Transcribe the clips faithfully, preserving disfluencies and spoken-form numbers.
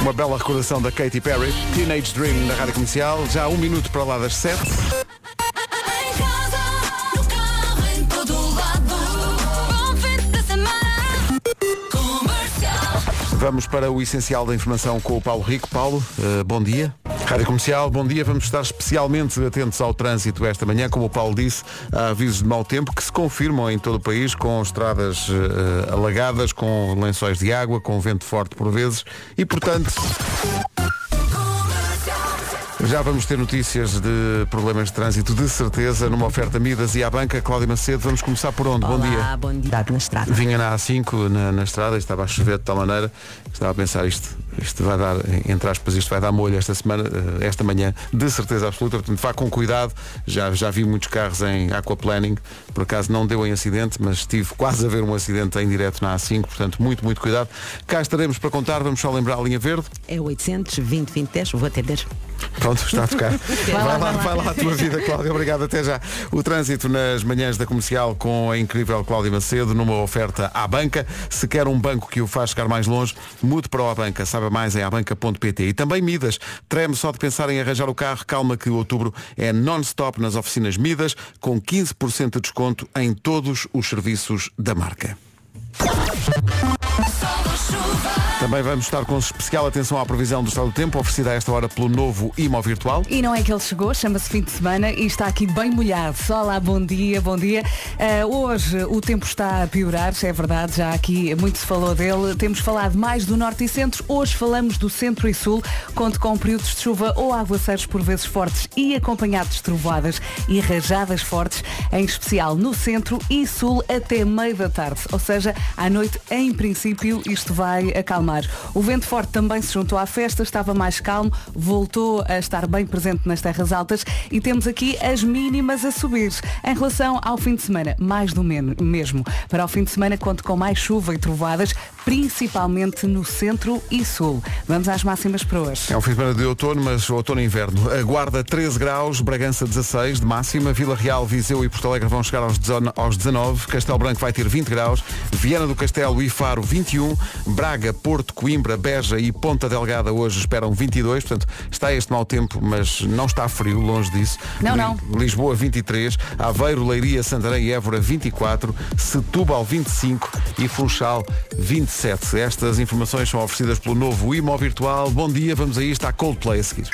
Uma bela recordação da Katy Perry, Teenage Dream na Rádio Comercial, já um minuto para lá das sete. Vamos para o essencial da informação com o Paulo Rico. Paulo, uh, bom dia. Rádio Comercial, bom dia. Vamos estar especialmente atentos ao trânsito esta manhã. Como o Paulo disse, há avisos de mau tempo que se confirmam em todo o país, com estradas uh, alagadas, com lençóis de água, com vento forte por vezes e, portanto... Já vamos ter notícias de problemas de trânsito, de certeza, numa oferta Midas e à banca. Cláudia Macedo, vamos começar por onde? Olá, bom dia. bom dia. Na estrada. Vinha na A cinco, na, na estrada, estava a chover de tal maneira, estava a pensar isto, isto vai dar, entre aspas, isto vai dar molho esta semana, esta manhã, de certeza absoluta, portanto vá com cuidado. Já, já vi muitos carros em aquaplaning, por acaso não deu em acidente, mas estive quase a ver um acidente em direto na A cinco, portanto muito, muito cuidado. Cá estaremos para contar, vamos só lembrar a linha verde. É oitocentos, vinte, vinte, dez, vou atender. Pronto, está a tocar. Vai lá, vai lá, vai lá a tua vida, Cláudia. Obrigado, até já. O trânsito nas manhãs da Comercial com a incrível Cláudia Macedo, numa oferta à banca. Se quer um banco que o faz chegar mais longe, mude para o Abanca. Saiba mais em abanca ponto pt. E também Midas. Treme só de pensar em arranjar o carro. Calma que outubro é non-stop nas oficinas Midas, com quinze por cento de desconto em todos os serviços da marca. Também vamos estar com especial atenção à previsão do estado do tempo, oferecida a esta hora pelo novo Imo Virtual. E não é que ele chegou, chama-se fim de semana e está aqui bem molhado. Olá, bom dia, bom dia. Uh, hoje o tempo está a piorar, é verdade, já aqui muito se falou dele. Temos falado mais do norte e centro, hoje falamos do centro e sul. Conto com períodos de chuva ou aguaceiros por vezes fortes e acompanhados de trovoadas e rajadas fortes, em especial no centro e sul até meio da tarde. Ou seja, à noite, em princípio, isto vai acalmar. O vento forte também se juntou à festa, estava mais calmo, voltou a estar bem presente nas terras altas e temos aqui as mínimas a subir. Em relação ao fim de semana, mais do mesmo. Para o fim de semana conto com mais chuva e trovoadas, principalmente no centro e sul. Vamos às máximas para hoje. É um fim de semana de outono, mas outono e inverno. A Guarda treze graus, Bragança dezasseis de máxima, Vila Real, Viseu e Porto Alegre vão chegar aos dezanove, Castelo Branco vai ter vinte graus, Viana do Castelo e Faro vinte e um, Braga, Porto, Coimbra, Beja e Ponta Delgada hoje esperam vinte e dois, portanto está este mau tempo, mas não está frio, longe disso. Não, não. Lisboa vinte e três, Aveiro, Leiria, Santarém e Évora vinte e quatro, Setúbal vinte e cinco e Funchal vinte e sete. Estas informações são oferecidas pelo novo Imo Virtual. Bom dia, vamos a isto, há Coldplay a seguir.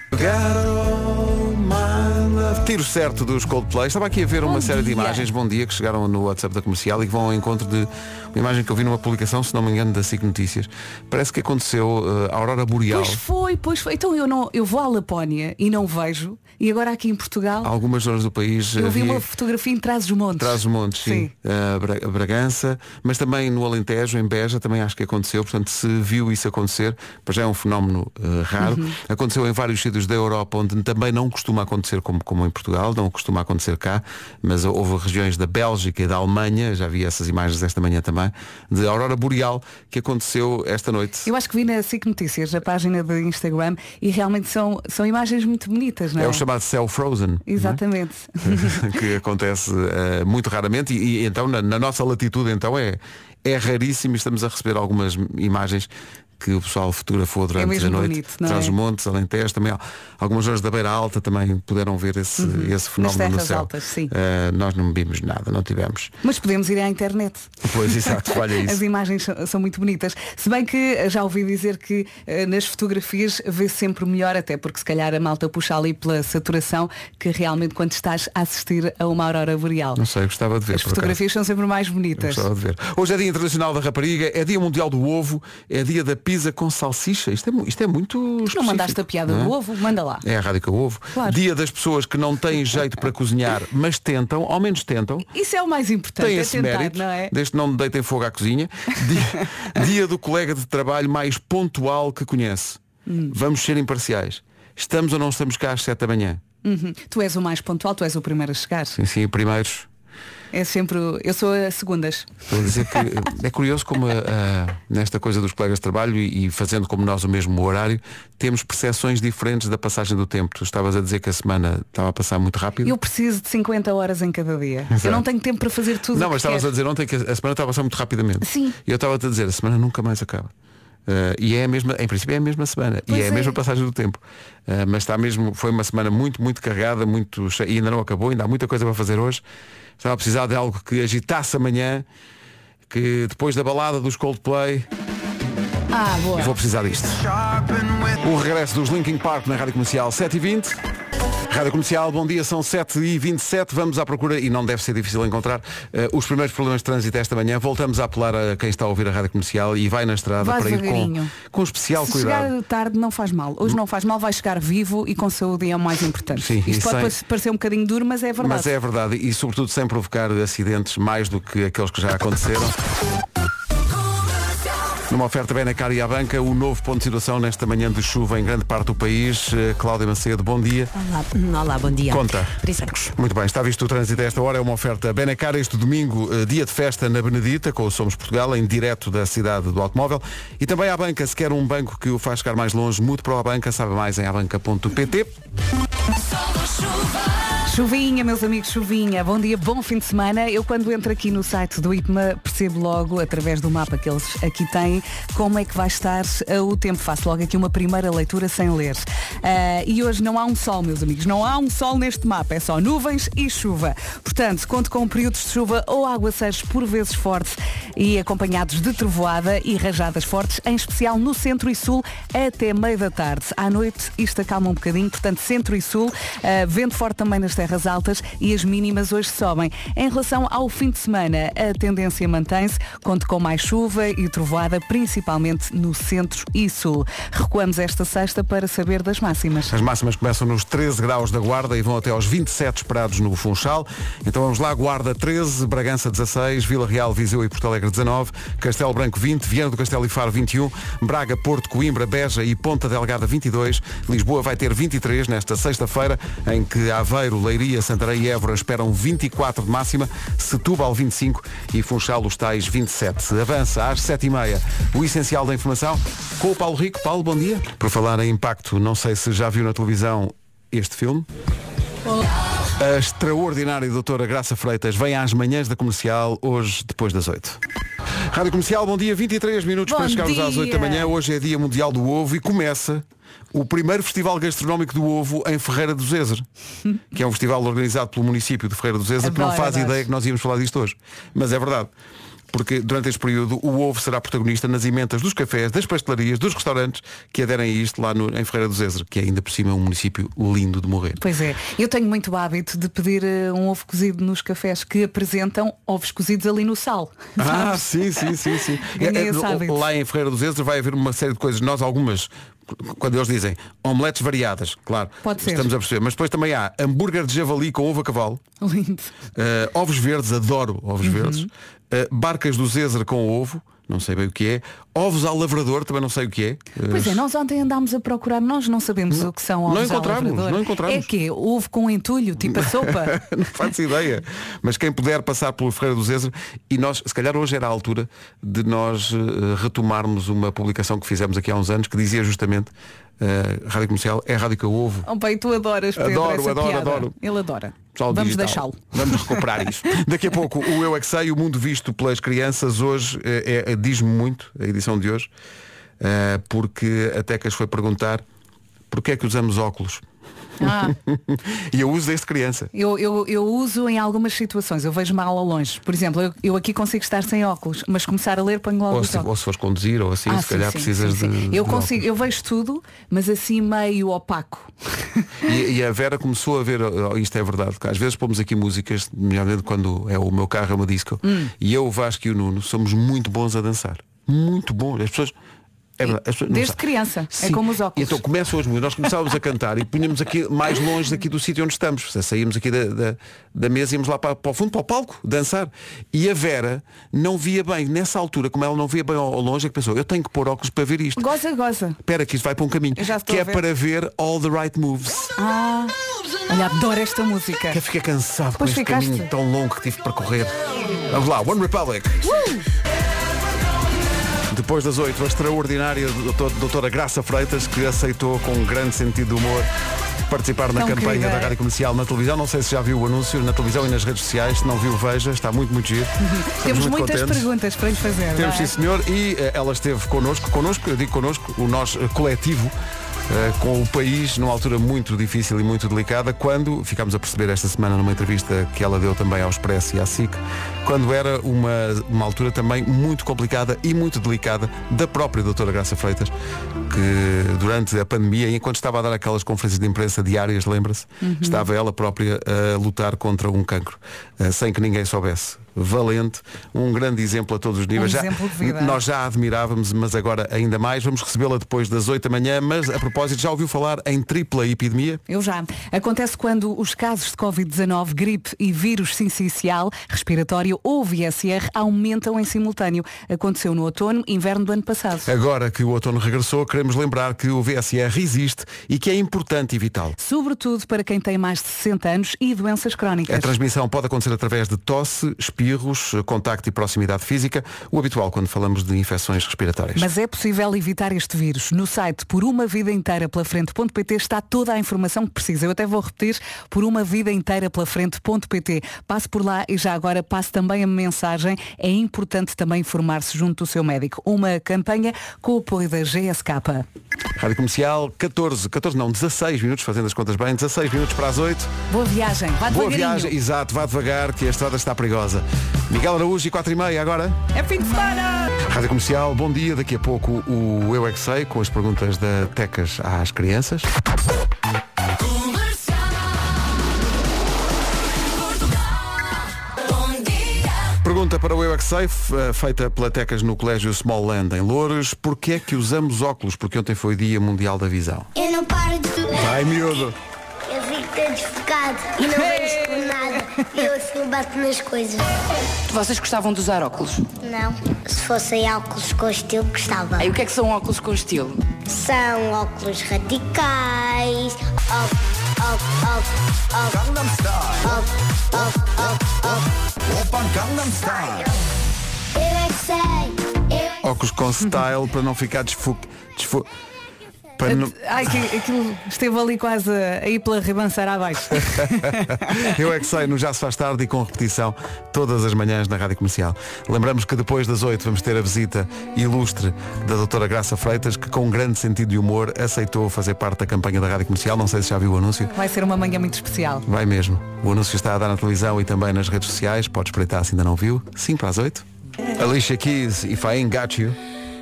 Tiro certo dos Coldplay. Estava aqui a ver uma Bom série dia. de imagens, bom dia, que chegaram no WhatsApp da Comercial e que vão ao encontro de uma imagem que eu vi numa publicação, se não me engano, da S I C Notícias. Parece que aconteceu uh, a Aurora Boreal. Pois foi, pois foi. Então eu, não, eu vou à Lapónia e não vejo. E agora aqui em Portugal, Algumas zonas do país eu vi havia... uma fotografia em Trás-os-Montes. Trás-os-Montes, sim. Sim. Uh, Bra- Bragança, mas também no Alentejo, em Beja, também acho que aconteceu. Portanto, se viu isso acontecer, pois já é um fenómeno uh, raro. Uhum. Aconteceu em vários sítios da Europa, onde também não costuma acontecer como, como em Portugal, não costuma acontecer cá, mas houve regiões da Bélgica e da Alemanha, já vi essas imagens esta manhã também, de Aurora Boreal, que aconteceu esta noite. Eu acho que vi na S I C Notícias, a página do Instagram, e realmente são, são imagens muito bonitas, não é? É o chamado céu frozen. Exatamente. Não é? Que acontece uh, muito raramente e, e então na, na nossa latitude então é, é raríssimo e estamos a receber algumas imagens que o pessoal fotografou durante mesmo a noite. bonito, não Traz é? os montes, Alentejo, também algumas zonas da Beira Alta também puderam ver esse, Uhum. esse fenómeno Nas no terras céu. altas, sim. Uh, nós não vimos nada, não tivemos. Mas podemos ir à internet. Pois, exato, olha isso. As imagens são, são muito bonitas. Se bem que já ouvi dizer que eh, nas fotografias vê sempre melhor, até porque se calhar a malta puxa ali pela saturação, que realmente quando estás a assistir a uma aurora boreal. Não sei, gostava de ver. As por fotografias acaso. são sempre mais Eu bonitas. gostava de ver. Hoje é Dia Internacional da Rapariga, é Dia Mundial do Ovo, é Dia da Pizza com salsicha. Isto é, mu- isto é muito Não específico, mandaste a piada não é? do ovo? Manda lá. É a Rádio com o Ovo. Claro. Dia das pessoas que não têm jeito para cozinhar, mas tentam, ao menos tentam. Isso é o mais importante, Tem é esse tentar, mérito, não é? desde que não me deitem fogo à cozinha. Dia, dia do colega de trabalho mais pontual que conhece. Hum. Vamos ser imparciais. Estamos ou não estamos cá às sete da manhã? Uhum. Tu és o mais pontual, tu és o primeiro a chegar. Sim, sim, primeiros. É sempre. o- Eu sou a segundas. Estou a dizer que é curioso como ah, nesta coisa dos colegas de trabalho e, e fazendo como nós o mesmo horário, temos percepções diferentes da passagem do tempo. Tu estavas a dizer que a semana estava a passar muito rápido. Eu preciso de cinquenta horas em cada dia. Exato. Eu não tenho tempo para fazer tudo. Não, o mas que estavas quero. a dizer ontem que a semana estava a passar muito rapidamente. Sim. E eu estava a dizer, a semana nunca mais acaba. Uh, e é a mesma, em princípio é a mesma semana. Pois e é a é. mesma passagem do tempo. Uh, mas está mesmo, foi uma semana muito, muito carregada, muito cheia, e ainda não acabou, ainda há muita coisa para fazer hoje. Estava a precisar de algo que agitasse amanhã, que depois da balada dos Coldplay, Ah, boa. vou precisar disto. O regresso dos Linkin Park na Rádio Comercial sete e vinte. Rádio Comercial, bom dia, são sete e vinte e sete. Vamos à procura, e não deve ser difícil encontrar, uh, os primeiros problemas de trânsito esta manhã. Voltamos a apelar a quem está a ouvir a Rádio Comercial e vai na estrada Vai para ir com, devagarinho. com especial Se cuidado. chegar tarde não faz mal. Hoje não faz mal, vai chegar vivo e com saúde, é o mais importante. Sim, e Isto pode sem- parecer um bocadinho duro, mas é verdade. Mas é verdade, e sobretudo sem provocar acidentes mais do que aqueles que já aconteceram. Numa oferta Benacar e à banca, o novo ponto de situação nesta manhã de chuva em grande parte do país. Uh, Cláudia Macedo, bom dia. Olá, olá, bom dia. Conta. Prisacos. Muito bem, está visto o trânsito a esta hora, é uma oferta Benacar este domingo, eh, dia de festa na Benedita, com o Somos Portugal, em direto da cidade do automóvel. E também à banca, se quer um banco que o faz chegar mais longe, mude para a banca, sabe mais em abanca ponto pt. Chuvinha, meus amigos, chuvinha. Bom dia, bom fim de semana. Eu quando entro aqui no site do I P M A percebo logo, através do mapa que eles aqui têm, como é que vai estar uh, o tempo. Faço logo aqui uma primeira leitura sem ler. Uh, e hoje não há um sol, meus amigos. Não há um sol neste mapa. É só nuvens e chuva. Portanto, conto com períodos de chuva ou aguaceiros por vezes fortes e acompanhados de trovoada e rajadas fortes, em especial no centro e sul, até meio da tarde. À noite isto acalma um bocadinho, portanto centro e sul, uh, vento forte também nas terras altas e as mínimas hoje sobem. Em relação ao fim de semana, a tendência mantém-se, conto com mais chuva e trovoada, principalmente no centro e sul. Recuamos esta sexta para saber das máximas. As máximas começam nos treze graus da Guarda e vão até aos vinte e sete esperados no Funchal. Então vamos lá, Guarda treze, Bragança dezasseis, Vila Real, Viseu e Porto Alegre dezanove, Castelo Branco vinte, Viana do Castelo e Faro vinte e um, Braga, Porto, Coimbra, Beja e Ponta Delgada vinte e dois, Lisboa vai ter vinte e três nesta sexta-feira, em que Aveiro, Leiria, Santarém e Évora esperam vinte e quatro de máxima, Setúbal vinte e cinco e Funchal os tais vinte e sete. Avança às sete e meia o essencial da informação com o Paulo Rico. Paulo, bom dia. Por falar em impacto, não sei se já viu na televisão este filme. A extraordinária doutora Graça Freitas vem às manhãs da Comercial, hoje depois das oito. Rádio Comercial, bom dia, vinte e três minutos Bom para chegarmos dia. às oito da manhã. Hoje é Dia Mundial do Ovo e começa o primeiro Festival Gastronómico do Ovo em Ferreira do Zezer, que é um festival organizado pelo município de Ferreira do Zezer, que não Adoro, faz adoro. ideia que nós íamos falar disto hoje. Mas é verdade. Porque durante este período o ovo será protagonista nas emendas dos cafés, das pastelarias, dos restaurantes que aderem a isto lá no, em Ferreira do Zezer, que é ainda por cima um município lindo de morrer. Pois é, eu tenho muito o hábito de pedir eh, um ovo cozido nos cafés que apresentam ovos cozidos ali no sal. Ah, sim, sim, sim, sim. Ganhei É, é, esse hábito. lá em Ferreira do Zezer vai haver uma série de coisas. Nós algumas, quando eles dizem omeletes variadas, claro, Pode ser. estamos a perceber. Mas depois também há hambúrguer de javali com ovo a cavalo, Lindo. uh, ovos verdes, adoro ovos Uhum. verdes, uh, barcas do Zezer com ovo, não sei bem o que é, ovos ao lavrador, também não sei o que é. Uh, Pois é, nós ontem andámos a procurar, nós não sabemos o que são não ovos ao encontramos, lavrador. não encontramos. É que ovo com entulho, tipo a sopa. Não faço ideia. Mas quem puder passar pelo Ferreira do Zezer, e nós, se calhar hoje era a altura de nós uh, retomarmos uma publicação que fizemos aqui há uns anos que dizia justamente uh, Rádio Comercial é a rádio que eu ouvo. Oh, bem, tu adoras, Pedro, Adoro, essa adoro, piada. adoro. Ele adora. Pessoal Vamos digital. deixá-lo. Vamos recuperar isso. Daqui a pouco o Eu É Que Sei, o mundo visto pelas crianças. Hoje é, é- diz-me muito, a edição de hoje, uh, porque a Tecas foi perguntar porquê é que usamos óculos. Ah, E eu uso desde criança. eu, eu, eu uso em algumas situações, eu vejo mal ao longe. Por exemplo, eu, eu aqui consigo estar sem óculos, mas começar a ler ponho logo Ou os se, óculos. ou se fores conduzir ou assim, Ah, se calhar sim, sim, precisas sim, sim. de. Eu de consigo, eu vejo tudo, mas assim meio opaco. E, e a Vera começou a ver, oh, isto é verdade, que às vezes pomos aqui músicas, nomeadamente quando é o meu carro, é uma disco, Hum. e eu, o Vasco e o Nuno somos muito bons a dançar. Muito bons. As pessoas. É verdade, as pessoas não Desde sabem. criança, é Sim. como os óculos. E então começam as músicas, nós começávamos a cantar e punhamos aqui mais longe daqui do sítio onde estamos. Saímos aqui da, da, da mesa e íamos lá para, para o fundo, para o palco, dançar. E a Vera não via bem, nessa altura, como ela não via bem ao, ao longe, é que pensou, eu tenho que pôr óculos para ver isto. Goza, goza. Espera que isto vai para um caminho. Eu já estou Que a é ver. para ver All the Right Moves. Ah, olha, adoro esta música. Que eu fiquei cansado com Pois este ficaste. caminho tão longo que tive que percorrer. Vamos lá, One Republic. Depois das oito, a extraordinária doutor- doutora Graça Freitas, que aceitou com um grande sentido de humor participar na Tão campanha querida, da é? Rádio Comercial na televisão. Não sei se já viu o anúncio na televisão e nas redes sociais. Se não viu, veja. Está muito, muito giro. Estamos Temos muito muitas contentes. perguntas para lhe fazer. Temos, não é? sim senhor, e eh, ela esteve connosco, connosco, eu digo connosco, o nós eh, coletivo, eh, com o país numa altura muito difícil e muito delicada, quando, ficámos a perceber esta semana numa entrevista que ela deu também ao Expresso e à S I C, quando era uma, uma altura também muito complicada e muito delicada da própria doutora Graça Freitas, que durante a pandemia, enquanto estava a dar aquelas conferências de imprensa diárias, lembra-se, uhum. estava ela própria a lutar contra um cancro, eh, sem que ninguém soubesse. Valente, um grande exemplo a todos os níveis. Um já, exemplo de vida. Nós já a admirávamos, mas agora ainda mais. Vamos recebê-la depois das oito da manhã, mas a propósito, já ouviu falar em tripla epidemia? Eu já. Acontece quando os casos de covid dezanove, gripe e vírus sincicial, respiratório ou V S R aumentam em simultâneo. Aconteceu no outono, inverno do ano passado. Agora que o outono regressou, queremos lembrar que o V S R existe e que é importante evitá-lo. Sobretudo para quem tem mais de sessenta anos e doenças crónicas. A transmissão pode acontecer através de tosse, espirros, contacto e proximidade física, o habitual quando falamos de infecções respiratórias. Mas é possível evitar este vírus. No site por uma vida inteira pela frente ponto pt está toda a informação que precisa. Eu até vou repetir, por uma vida inteira pela frente ponto pt. Passe por lá e já agora passe também a mensagem. É importante também informar-se junto do seu médico. Uma campanha com o apoio da G S K. Rádio Comercial, catorze, catorze não, dezasseis minutos, fazendo as contas bem, dezasseis minutos para as oito. Boa viagem, vá Boa devagarinho. viagem, exato, vá devagar que a estrada está perigosa. Miguel Araújo e quatro e meia agora. É fim de semana! Rádio Comercial, bom dia. Daqui a pouco o Eu É Que Sei, com as perguntas da Tecas às crianças. Pergunta para o Eu É Que Sei, feita pela Tecas no Colégio Smallland em Loures. Porquê é que usamos óculos? Porque ontem foi o Dia Mundial da Visão. Eu não paro de estudar. Vai, miúdo! Eu fico todo desfocado e não vejo por nada. Eu assim bato nas coisas. Vocês gostavam de usar óculos? Não. Se fossem óculos com estilo, gostava. Aí o que é que são óculos com estilo? São óculos radicais. Eu é que sei. Eu é que Óculos com style para não ficar desfo... desfo... Para não... Ai, que, aquilo esteve ali quase a ir pela ribanceira abaixo. Eu É Que Sei, no Já Se Faz Tarde e com repetição todas as manhãs na Rádio Comercial. Lembramos que depois das oito vamos ter a visita ilustre da doutora Graça Freitas, que com um grande sentido de humor aceitou fazer parte da campanha da Rádio Comercial. Não sei se já viu o anúncio. Vai ser uma manhã muito especial. Vai mesmo. O anúncio está a dar na televisão e também nas redes sociais. Pode espreitar se ainda não viu. cinco para as oito. Alicia Keys, If I Ain't Got You.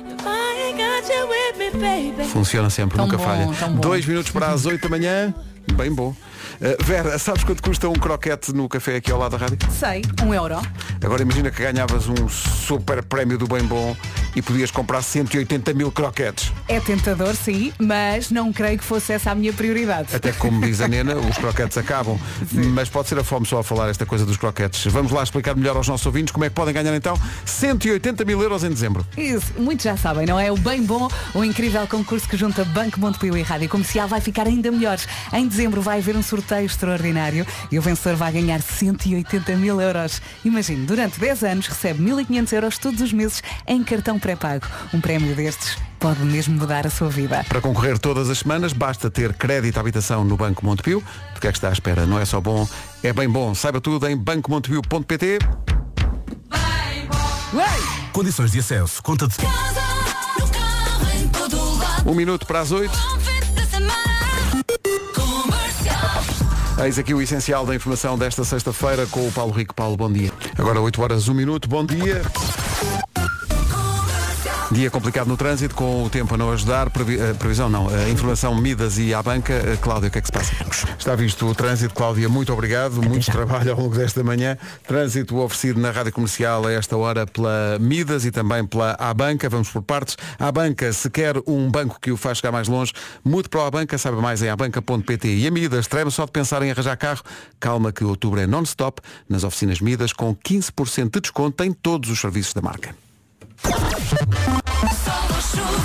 Funciona sempre, Tão nunca bom, falha. tão bom. Dois minutos para as oito da manhã. Bem bom. Uh, Vera, sabes quanto custa um croquete no café aqui ao lado da rádio? Sei, um euro. Agora imagina que ganhavas um super prémio do Bem Bom e podias comprar cento e oitenta mil croquetes. É tentador, sim, mas não creio que fosse essa a minha prioridade. Até que, como diz a Nena, os croquetes acabam. Sim. Mas pode ser a fome só a falar esta coisa dos croquetes. Vamos lá explicar melhor aos nossos ouvintes como é que podem ganhar então cento e oitenta mil euros em dezembro. Isso, muitos já sabem, não é? O Bem Bom, o incrível concurso que junta Banco Montepio e Rádio Comercial vai ficar ainda melhor. Em dezembro vai haver um sorteio extraordinário e o vencedor vai ganhar cento e oitenta mil euros. Imagine, durante dez anos recebe mil e quinhentos euros todos os meses em cartão pré-pago. Um prémio destes pode mesmo mudar a sua vida. Para concorrer todas as semanas basta ter crédito à habitação no Banco Montepio. Do que é que está à espera? Não é só bom, é bem bom. Saiba tudo em banco montepio ponto pt. Condições de acesso, conta de... Um minuto para as oito. Eis aqui o essencial da informação desta sexta-feira com o Paulo Rico. Paulo, bom dia. Agora oito horas, um minuto, bom dia. Dia complicado no trânsito, com o tempo a não ajudar. Previ- uh, previsão não, uh, informação Midas e à banca. Uh, Cláudia, o que é que se passa? Está visto o trânsito, Cláudia, muito obrigado. Muito trabalho ao longo desta manhã. Trânsito oferecido na Rádio Comercial a esta hora pela Midas e também pela à banca. Vamos por partes. À banca, se quer um banco que o faz chegar mais longe, mude para a banca, saiba mais em a banca ponto pt. E a Midas, treme só de pensar em arranjar carro. Calma que outubro é non-stop nas oficinas Midas com quinze por cento de desconto em todos os serviços da marca. Sol ou chuva,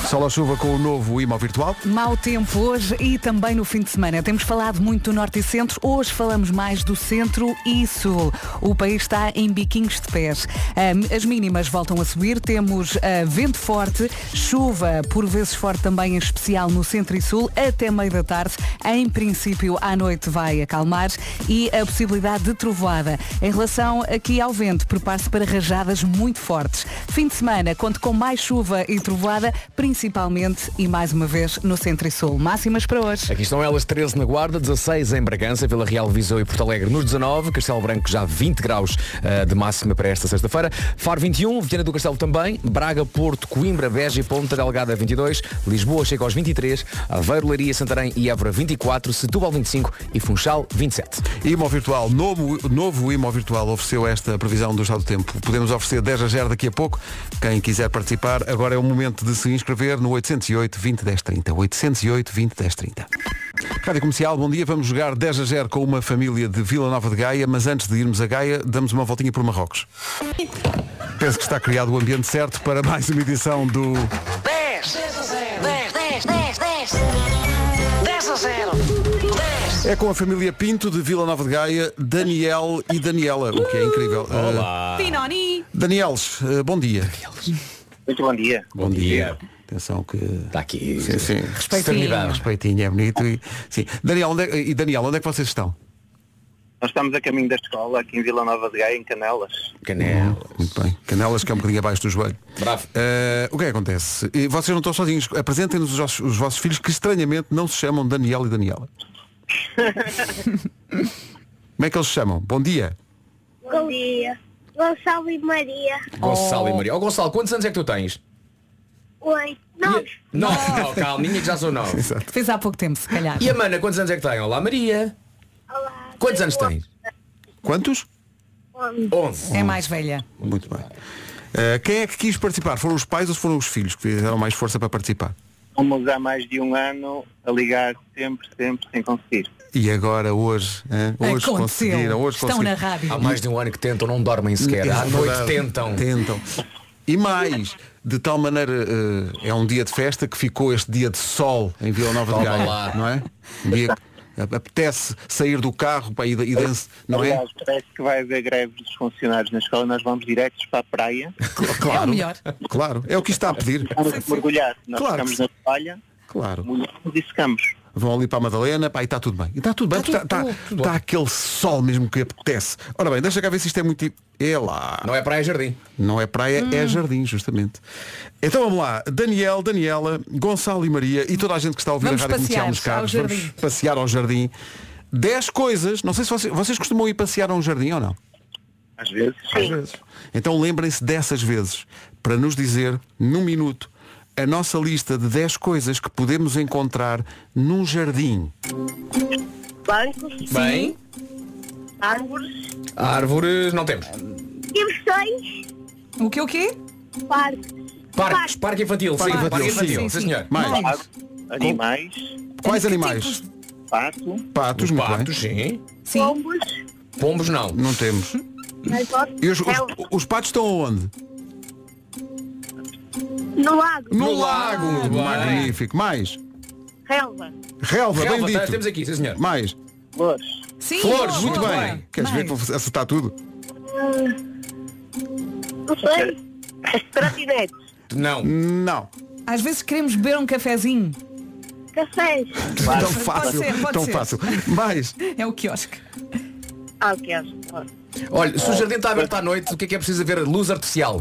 Sol ou chuva com o novo Imo Virtual. Mau tempo hoje e também no fim de semana. Temos falado muito do norte e centro. Hoje falamos mais do centro e sul. O país está em biquinhos de pés. As mínimas voltam a subir. Temos uh, vento forte, chuva por vezes forte também, em especial no centro e sul, até meio da tarde. Em princípio, à noite vai acalmar e a possibilidade de trovoada. Em relação aqui ao vento, prepare-se para rajadas muito fortes. Fim de semana, conto com mais chuva e trovoada, principalmente e mais uma vez no centro e sul. Máximas para hoje. Aqui estão elas: treze na Guarda, dezasseis em Bragança, Vila Real, Viseu e Porto Alegre nos dezanove, Castelo Branco já vinte graus uh, de máxima para esta sexta-feira, Faro vinte e um, Viana do Castelo também, Braga, Porto, Coimbra, Beja e Ponta Delgada vinte e dois, Lisboa chega aos vinte e três, Aveiro, Leiria, Santarém e Évora vinte e quatro, Setúbal vinte e cinco e Funchal vinte e sete. Imo Virtual, novo, novo Imo Virtual ofereceu esta previsão do estado do tempo. Podemos oferecer dez a zero daqui a pouco. Quem quiser participar, agora é o momento de se inscrever no oitocentos e oito, vinte, dez, trinta. oitocentos e oito, vinte, dez, trinta. Rádio Comercial, bom dia. Vamos jogar dez a zero com uma família de Vila Nova de Gaia, mas antes de irmos a Gaia, damos uma voltinha por Marrocos. Penso que está criado o ambiente certo para mais uma edição do... dez, dez a zero, dez, dez, dez, dez, dez a zero, dez. É com a família Pinto de Vila Nova de Gaia, Daniel e Daniela, o que é incrível. Olá. Pinoni. Danieles, uh, bom dia. Muito bom dia. Bom dia. Atenção que... Está aqui. Sim, sim. Respeitinho. Respeitinho, é bonito. E, sim. Daniel, onde é, e Daniel, onde é que vocês estão? Nós estamos a caminho da escola, aqui em Vila Nova de Gaia, em Canelas. Canelas. Muito bem. Canelas, que é um bocadinho abaixo do joelho. Bravo. Uh, o que é que acontece? E vocês não estão sozinhos. Apresentem-nos os, vossos- os vossos filhos que estranhamente não se chamam Daniel e Daniela. Como é que eles se chamam? Bom dia. Bom dia. Gonçalo e Maria. Gonçalo e Maria. Ó Gonçalo, quantos anos é que tu tens? Oi. Nove. Não, não, calminha que já sou nove. Exato. Fez há pouco tempo, se calhar. E a Mana, quantos anos é que tem? Olá Maria. Olá. Quantos anos tens? Quantos? Onze. onze. É mais velha. Muito bem. Uh, quem é que quis participar? Foram os pais ou foram os filhos que fizeram mais força para participar? Fomos há mais de um ano a ligar sempre, sempre, sem conseguir. E agora, hoje, hein? hoje Aconteceu. conseguiram. Hoje Estão conseguiram. na rádio. Há mais de um ano que tentam, não dormem sequer. À É noite verdade. tentam. Tentam. E mais, de tal maneira, uh, é um dia de festa que ficou este dia de sol em Vila Nova de Toma Gaia, lá. não é? Um dia que apetece sair do carro para ir, e dança, não é? Aliás, parece que vai haver greves dos funcionários na escola, nós vamos diretos para a praia, Claro, É o melhor. claro, é o que está a pedir. vamos mergulhar. Nós Claro. ficamos na toalha, Claro. molhamos e secamos. Vão ali para a Madalena, pá, e está tudo bem. E está tudo bem, Está porque está, tudo- está- tudo está bem. aquele sol mesmo que apetece. Ora bem, deixa cá ver se isto é muito... É lá. Não é praia, é jardim. Não é praia, é jardim, justamente. Então vamos lá. Daniel, Daniela, Gonçalo e Maria e toda a gente que está a ouvir Vamos a Rádio Comercial passear nos carros. ao Vamos jardim. passear ao jardim. Dez coisas. Não sei se vocês, vocês costumam ir passear a um jardim ou não. Às vezes. Às vezes. Então lembrem-se dessas vezes para nos dizer, num minuto, a nossa lista de dez coisas que podemos encontrar num jardim. Bancos. Bem, Árvores. árvores não temos. Diversões. O que o quê? Parques. Parques, parque infantil. Parque sim, infantil, parque infantil. sim, Sim, sim. senhor. Mais. Lago, animais, Quais Que animais? tipos? pato, Patos, Os muito patos, bem. sim. Sim. Pombos. Pombos não. Não temos. Gaivota. E os, os, os patos estão aonde? No lago. No, No lago. lago, muito bem. Magnífico. Mais. Relva. Relva, bem Relva, dito. temos aqui, sim senhor. Mais. flores. Sim. Flores, boa, muito boa, bem. boa. Queres ver que Mais. vou acertar tudo? Não sei. Trotinetes. Não. Não. Às vezes queremos beber um cafezinho. Cafés. Tão fácil. ser, pode tão ser. fácil. Mais. É o quiosque. Ah, o que és? Olha, se o jardim está aberto à noite, o que é que é preciso haver? Luz artificial.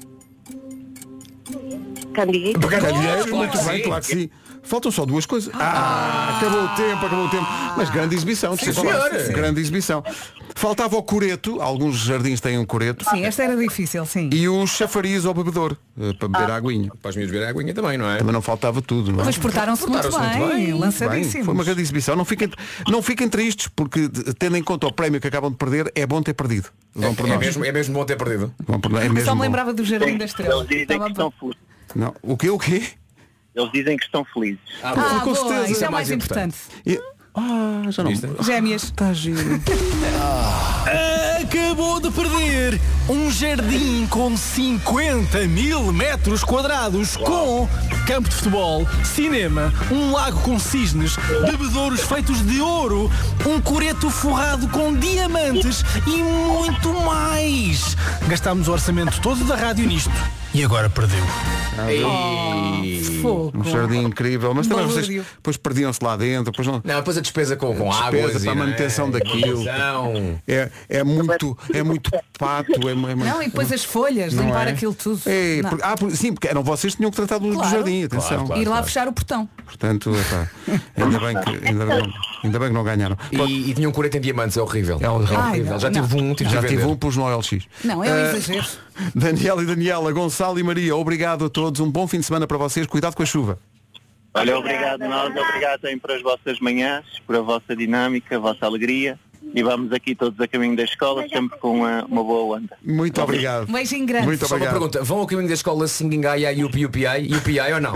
Candeeiro. Candeeiro, claro muito que bem, sim. claro que sim. Faltam só duas coisas. Ah, acabou o tempo, acabou o tempo. Mas grande exibição, de Sim, ser falado. senhor. Grande exibição. Faltava o coreto, alguns jardins têm um coreto. Sim, esta era difícil, sim. E o chafariz ao bebedor, eh, para beber a aguinha. Para os meus beber a aguinha também, não é? Também não faltava tudo, não é? Mas portaram-se muito, Portaram-se muito bem, bem. lançadíssimos. Bem, foi uma grande exibição. Não fiquem, não fiquem tristes, porque de- tendo em conta o prémio que acabam de perder, é bom ter perdido. Vão por É, é, nós. mesmo, é mesmo bom ter perdido. Vão por nós. É Só mesmo me bom. lembrava do Jardim da Estrela. Eles dizem Estava que estão bom. felizes. Não. O quê, o quê? Eles dizem que estão felizes. Ah, Ah, com boa, certeza. isso é o mais mais importante. E- Ah, já não. Gêmeas. Está giro. Acabou de perder um jardim com cinquenta mil metros quadrados, com campo de futebol, cinema, um lago com cisnes, bebedouros feitos de ouro, um coreto forrado com diamantes e muito mais. Gastámos o orçamento todo da rádio nisto e agora perdeu. Oh, fogo. Um jardim incrível, mas também vocês Balúrdio. depois perdiam-se lá dentro. Depois não, Não, depois a despesa com, com despesa águas para a e, manutenção não é? daquilo. Manutenção. É, é muito, é muito pato. É, é muito, Não, e depois as folhas, não limpar é? aquilo tudo. É, Não. por- ah, por- sim, porque eram vocês que tinham que tratar do, do Claro. jardim, atenção. Claro, Ir lá claro. fechar o portão. Portanto, epá, ainda, bem que, ainda, bem, ainda bem que não ganharam. Pronto, E, e tinha um coreto em diamantes, é horrível. É horrível. Ai, Já não. tive um, tive já de tive vender. um, pus no O L X. Não, é um Ah, exagero. Daniel e Daniela, Gonçalo e Maria, obrigado a todos. Um bom fim de semana para vocês. Cuidado com a chuva. Olha, obrigado nós, obrigado também por as vossas manhãs, por a vossa dinâmica, a vossa alegria. E vamos aqui todos a caminho da escola, sempre com uma, uma boa onda. Muito obrigado. Um beijinho grande. Muito Só uma obrigado. pergunta, vão ao caminho da escola singing ai ai yupi yupi ai, yupi ai ou não?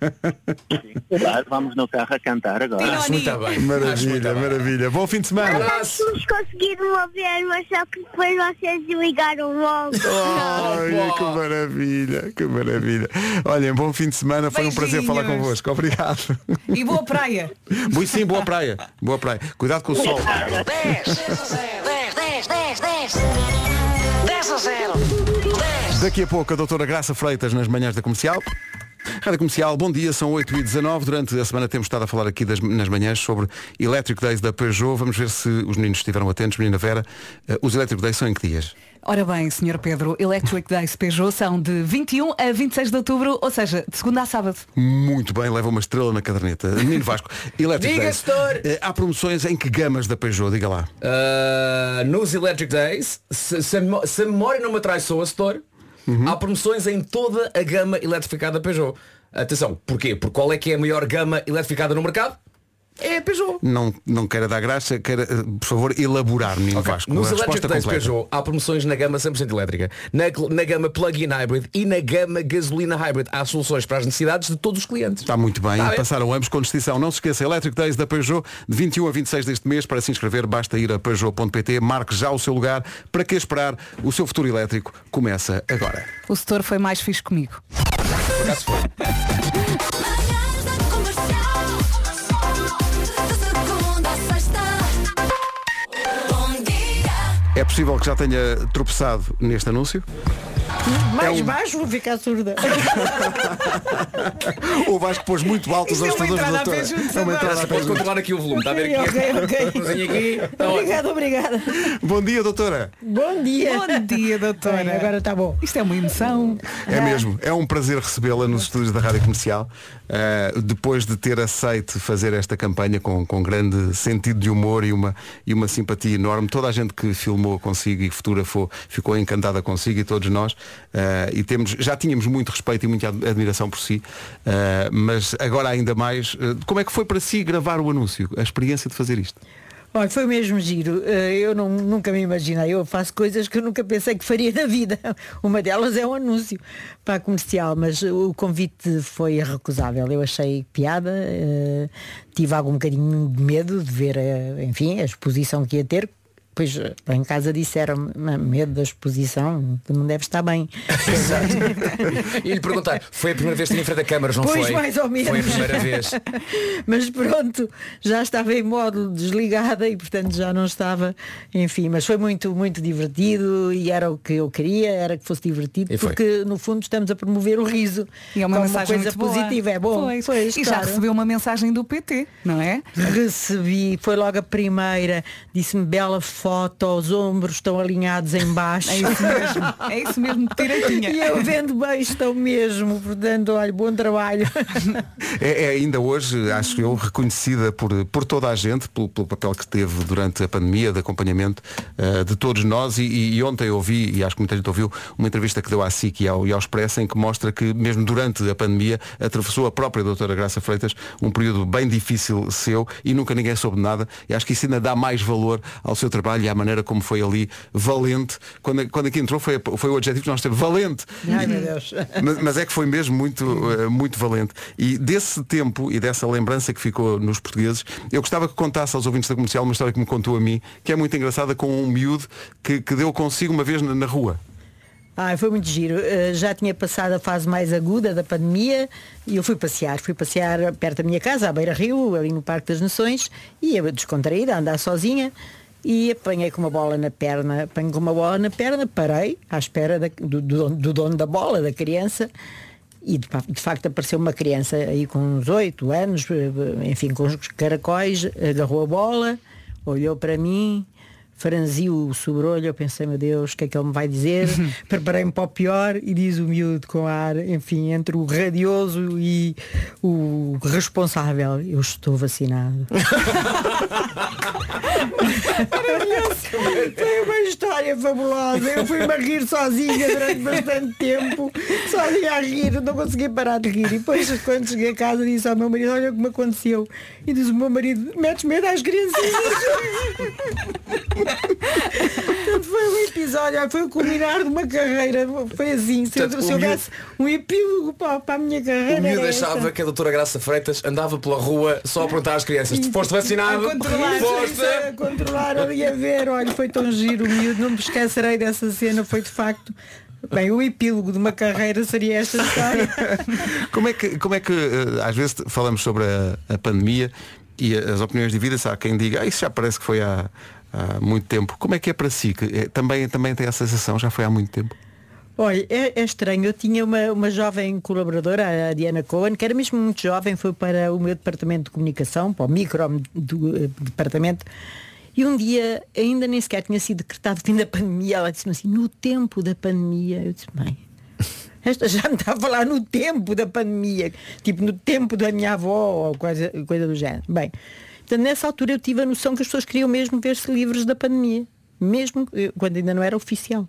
Claro, vamos no carro a cantar agora. Acho muito bem. Acho muito Maravilha, bem. maravilha. Bom fim de semana. Vamos conseguir mover, mas só que depois vocês ligaram logo. Ai, que maravilha, que maravilha. Olhem, bom fim de semana. Foi um prazer falar Beijinhos. convosco. Obrigado. E boa praia. Muito sim, boa praia. Boa praia. Cuidado com o sol. dez, dez, dez, dez, dez. dez a zero. dez. Daqui a pouco a doutora Graça Freitas nas manhãs da Comercial. Rádio Comercial, bom dia, são oito e dezanove. Durante a semana temos estado a falar aqui das, nas manhãs sobre Electric Days da Peugeot. Vamos ver se os meninos estiveram atentos. Menina Vera, uh, os Electric Days são em que dias? Ora bem, senhor Pedro, Electric Days Peugeot são de vinte e um a vinte e seis de outubro, ou seja, de segunda a sábado. Muito bem, leva uma estrela na caderneta. Menino Vasco, Electric Diga, Days. setor. Uh, há promoções em que gamas da Peugeot? Diga lá. Uh, nos Electric Days, se, se, a memó- se a memória não me traiçoa, setor, há promoções em toda a gama eletrificada Peugeot. Atenção, porquê? Porque qual é que é a maior gama eletrificada no mercado? É a Peugeot. Não, não queira dar graça, queira, uh, por favor, elaborar, menino Ok. Vasco. Nos a Electric resposta Days completa. Peugeot há promoções na gama cem por cento elétrica, na, na gama plug-in hybrid e na gama gasolina hybrid. Há soluções para as necessidades de todos os clientes. Está muito bem, Está bem. passaram ambos com distinção. Não se esqueça, Electric Days da Peugeot, de vinte e um a vinte e seis deste mês. Para se inscrever, basta ir a peugeot ponto pt, marque já o seu lugar. Para que esperar? O seu futuro elétrico começa agora. O setor foi mais fixe comigo. Por acaso foi. É possível que já tenha tropeçado neste anúncio? Mais É um- baixo vou ficar surda. O Vasco pôs muito alto os Isto é uma ajustadores entrada da a pé doutora. juntos É uma agora. entrada a Você pé pode juntos. controlar aqui o volume. Está a ver Ok, aqui? ok, ok. Coisinha aqui. Está ótimo. Obrigada, obrigada. Bom dia, doutora. Bom dia. Bom dia, doutora. Bem, agora está bom. Isto é uma emoção. É mesmo, é um prazer recebê-la nos estúdios da Rádio Comercial, uh, depois de ter aceito fazer esta campanha com, com grande sentido de humor e uma, e uma simpatia enorme. Toda a gente que filmou consigo e que fotografou ficou encantada consigo e todos nós. Uh, e temos, já tínhamos muito respeito e muita ad- admiração por si, uh, mas agora ainda mais. Uh, como é que foi para si gravar o anúncio? A experiência de fazer isto? Olha, foi mesmo giro. Eh, Eu não, nunca me imaginei. Eu faço coisas que eu nunca pensei que faria na vida. Uma delas é um anúncio para a Comercial, mas o convite foi irrecusável. Eu achei piada, eh, tive algum bocadinho de medo de ver, eh, enfim, a exposição que ia ter. Pois lá em casa disseram medo da exposição, tu não deve estar bem. E lhe perguntar, foi a primeira vez que tinha em frente a câmaras, não Pois, foi? mais ou menos. Foi a primeira vez. Mas pronto, já estava em modo desligada e portanto já não estava, enfim, mas foi muito, muito divertido e era o que eu queria, era que fosse divertido, E foi. porque no fundo estamos a promover o riso. E é uma como mensagem coisa muito boa. positiva, é bom. Pois. Pois, E já claro. recebeu uma mensagem do P T, não é? Recebi, foi logo a primeira, disse-me bela foto, os ombros estão alinhados em baixo. É isso mesmo. É isso mesmo, direitinha. E eu vendo bem, estão mesmo, portanto, olha, bom trabalho. É, é ainda hoje, acho eu, reconhecida por, por toda a gente, pelo, pelo papel que teve durante a pandemia, de acompanhamento uh, de todos nós. E, e ontem eu ouvi, e acho que muita gente ouviu, uma entrevista que deu à S I C e ao, e ao Expresso, em que mostra que mesmo durante a pandemia atravessou a própria doutora Graça Freitas um período bem difícil seu e nunca ninguém soube de nada. E acho que isso ainda dá mais valor ao seu trabalho trabalho e à maneira como foi ali valente. Quando, quando aqui entrou foi, foi o adjetivo que nós temos, valente. Ai, meu Deus. Mas, mas é que foi mesmo muito, uh, muito valente. E desse tempo e dessa lembrança que ficou nos portugueses, eu gostava que contasse aos ouvintes da Comercial uma história que me contou a mim, que é muito engraçada, com um miúdo que, que deu consigo uma vez na, na rua. Ah, foi muito giro. Uh, já tinha passado a fase mais aguda da pandemia e eu fui passear. Fui passear perto da minha casa, à Beira Rio, ali no Parque das Nações, e eu descontraída, a andar sozinha, e apanhei com uma bola na perna. Apanhei com uma bola na perna, parei à espera da, do, do, do dono da bola, da criança, e de, de facto apareceu uma criança aí com uns oito anos, enfim, com os caracóis, agarrou a bola, olhou para mim, franziu o sobrolho, eu pensei, meu Deus, o que é que ele me vai dizer? Preparei-me para o pior e diz o miúdo com ar, enfim, entre o radioso e o responsável, eu estou vacinado. Foi uma história fabulosa. Eu fui-me a rir sozinha durante bastante tempo, sozinha a rir, não conseguia parar de rir. E depois, quando cheguei a casa, disse ao meu marido, olha o que me aconteceu. E diz o meu marido, metes medo às criancinhas. Portanto, foi um episódio, foi o culminar de uma carreira. Foi assim, se, Portanto, eu, se houvesse um epílogo para, para a minha carreira. O miúdo essa. achava que a doutora Graça Freitas andava pela rua só a perguntar às crianças, tu foste vacinado? A controlar, foste? a controlar ali a ver, olha, foi tão giro o miúdo, não me esquecerei dessa cena, foi de facto. Bem, o epílogo de uma carreira seria esta história. Como é que, como é que às vezes falamos sobre a, a pandemia e as opiniões dividem-se, há quem diga, ah, isso já parece que foi há, há muito tempo. Como é que é para si? Que é, também, também tem essa sensação, já foi há muito tempo? Olha, é, é estranho, eu tinha uma, uma jovem colaboradora, a Diana Cohen, que era mesmo muito jovem, foi para o meu departamento de comunicação, para o micro do uh, departamento, e um dia, ainda nem sequer tinha sido decretado o fim da pandemia, ela disse-me assim, no tempo da pandemia, eu disse, bem, esta já me está a falar no tempo da pandemia, tipo no tempo da minha avó, ou coisa, coisa do género. Bem, então nessa altura eu tive a noção que as pessoas queriam mesmo ver-se livres da pandemia, mesmo quando ainda não era oficial.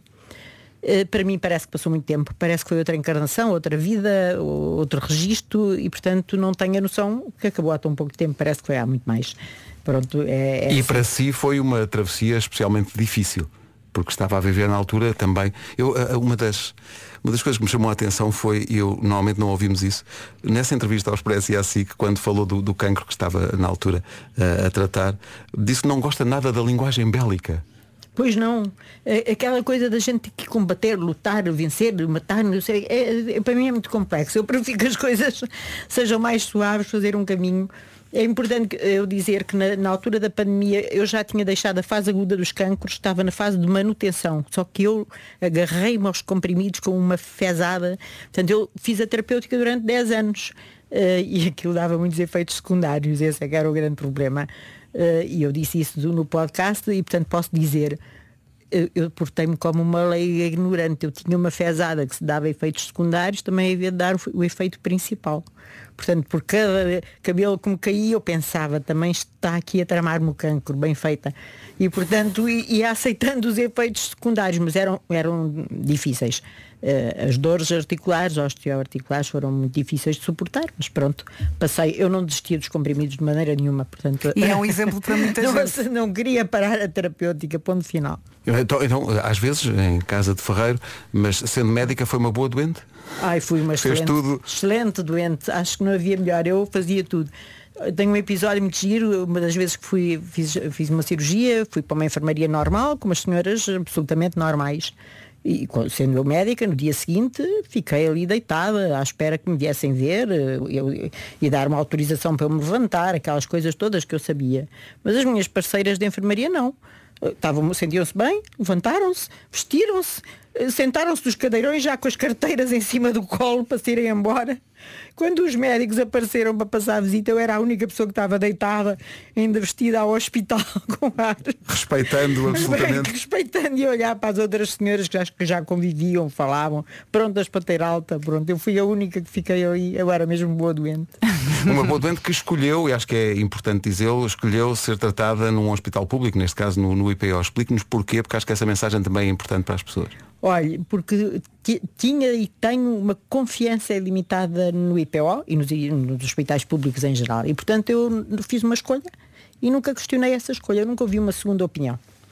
Uh, para mim parece que passou muito tempo, parece que foi outra encarnação, outra vida, outro registro, e portanto não tenho a noção que acabou há tão pouco tempo, parece que foi há muito mais. Pronto, é, é e assim. para si foi uma travessia especialmente difícil, porque estava a viver na altura também. Eu, uma das, uma das coisas que me chamou a atenção foi, e eu normalmente não ouvimos isso, nessa entrevista ao Expresso e à S I C, quando falou do, do cancro que estava na altura uh, a tratar, disse que não gosta nada da linguagem bélica. Pois não, aquela coisa da gente ter que combater, lutar, vencer, matar, não sei, é, é, para mim é muito complexo. Eu prefiro que as coisas sejam mais suaves, fazer um caminho. É importante eu dizer que na, na altura da pandemia eu já tinha deixado a fase aguda dos cancros, estava na fase de manutenção, só que eu agarrei-me aos comprimidos com uma fezada. Portanto, eu fiz a terapêutica durante dez anos uh, e aquilo dava muitos efeitos secundários, esse é que era o grande problema. Uh, e eu disse isso no podcast e portanto posso dizer, eu, eu portei-me como uma leiga ignorante. Eu tinha uma fezada que se dava efeitos secundários, também havia de dar o, o efeito principal. Portanto, por cada cabelo que me caía eu pensava, também está aqui a tramar-me o cancro, bem feita. E portanto ia aceitando os efeitos secundários, mas eram, eram difíceis. Uh, as dores articulares, osteoarticulares foram muito difíceis de suportar, mas pronto, passei, eu não desistia dos comprimidos de maneira nenhuma, portanto. E é um exemplo para muita não, gente. Não queria parar a terapêutica, ponto final. Então, então, às vezes, em casa de ferreiro, mas sendo médica foi uma boa doente? Ai, fui uma Fez excelente, tudo. excelente doente, acho que não havia melhor, eu fazia tudo. Tenho um episódio muito giro, uma das vezes que fui, fiz, fiz uma cirurgia, fui para uma enfermaria normal, com umas senhoras absolutamente normais. E sendo eu médica, no dia seguinte fiquei ali deitada à espera que me viessem ver eu, e dar uma autorização para eu me levantar, aquelas coisas todas que eu sabia. Mas as minhas parceiras de enfermaria não. Estavam, sentiam-se bem, levantaram-se, vestiram-se, sentaram-se nos cadeirões já com as carteiras em cima do colo para se irem embora. Quando os médicos apareceram para passar a visita, eu era a única pessoa que estava deitada, ainda vestida ao hospital com ar. Respeitando absolutamente. Respeitando e olhar para as outras senhoras que já, que já conviviam, falavam, prontas para ter alta, pronto. Eu fui a única que fiquei ali, eu era mesmo boa doente. Uma boa doente que escolheu, e acho que é importante dizê-lo, escolheu ser tratada num hospital público, neste caso no, no I P O. Explique-nos porquê, porque acho que essa mensagem também é importante para as pessoas. Olha, porque tinha e tenho uma confiança ilimitada no I P O e nos, nos hospitais públicos em geral. E portanto eu fiz uma escolha e nunca questionei essa escolha, eu nunca ouvi uma segunda opinião.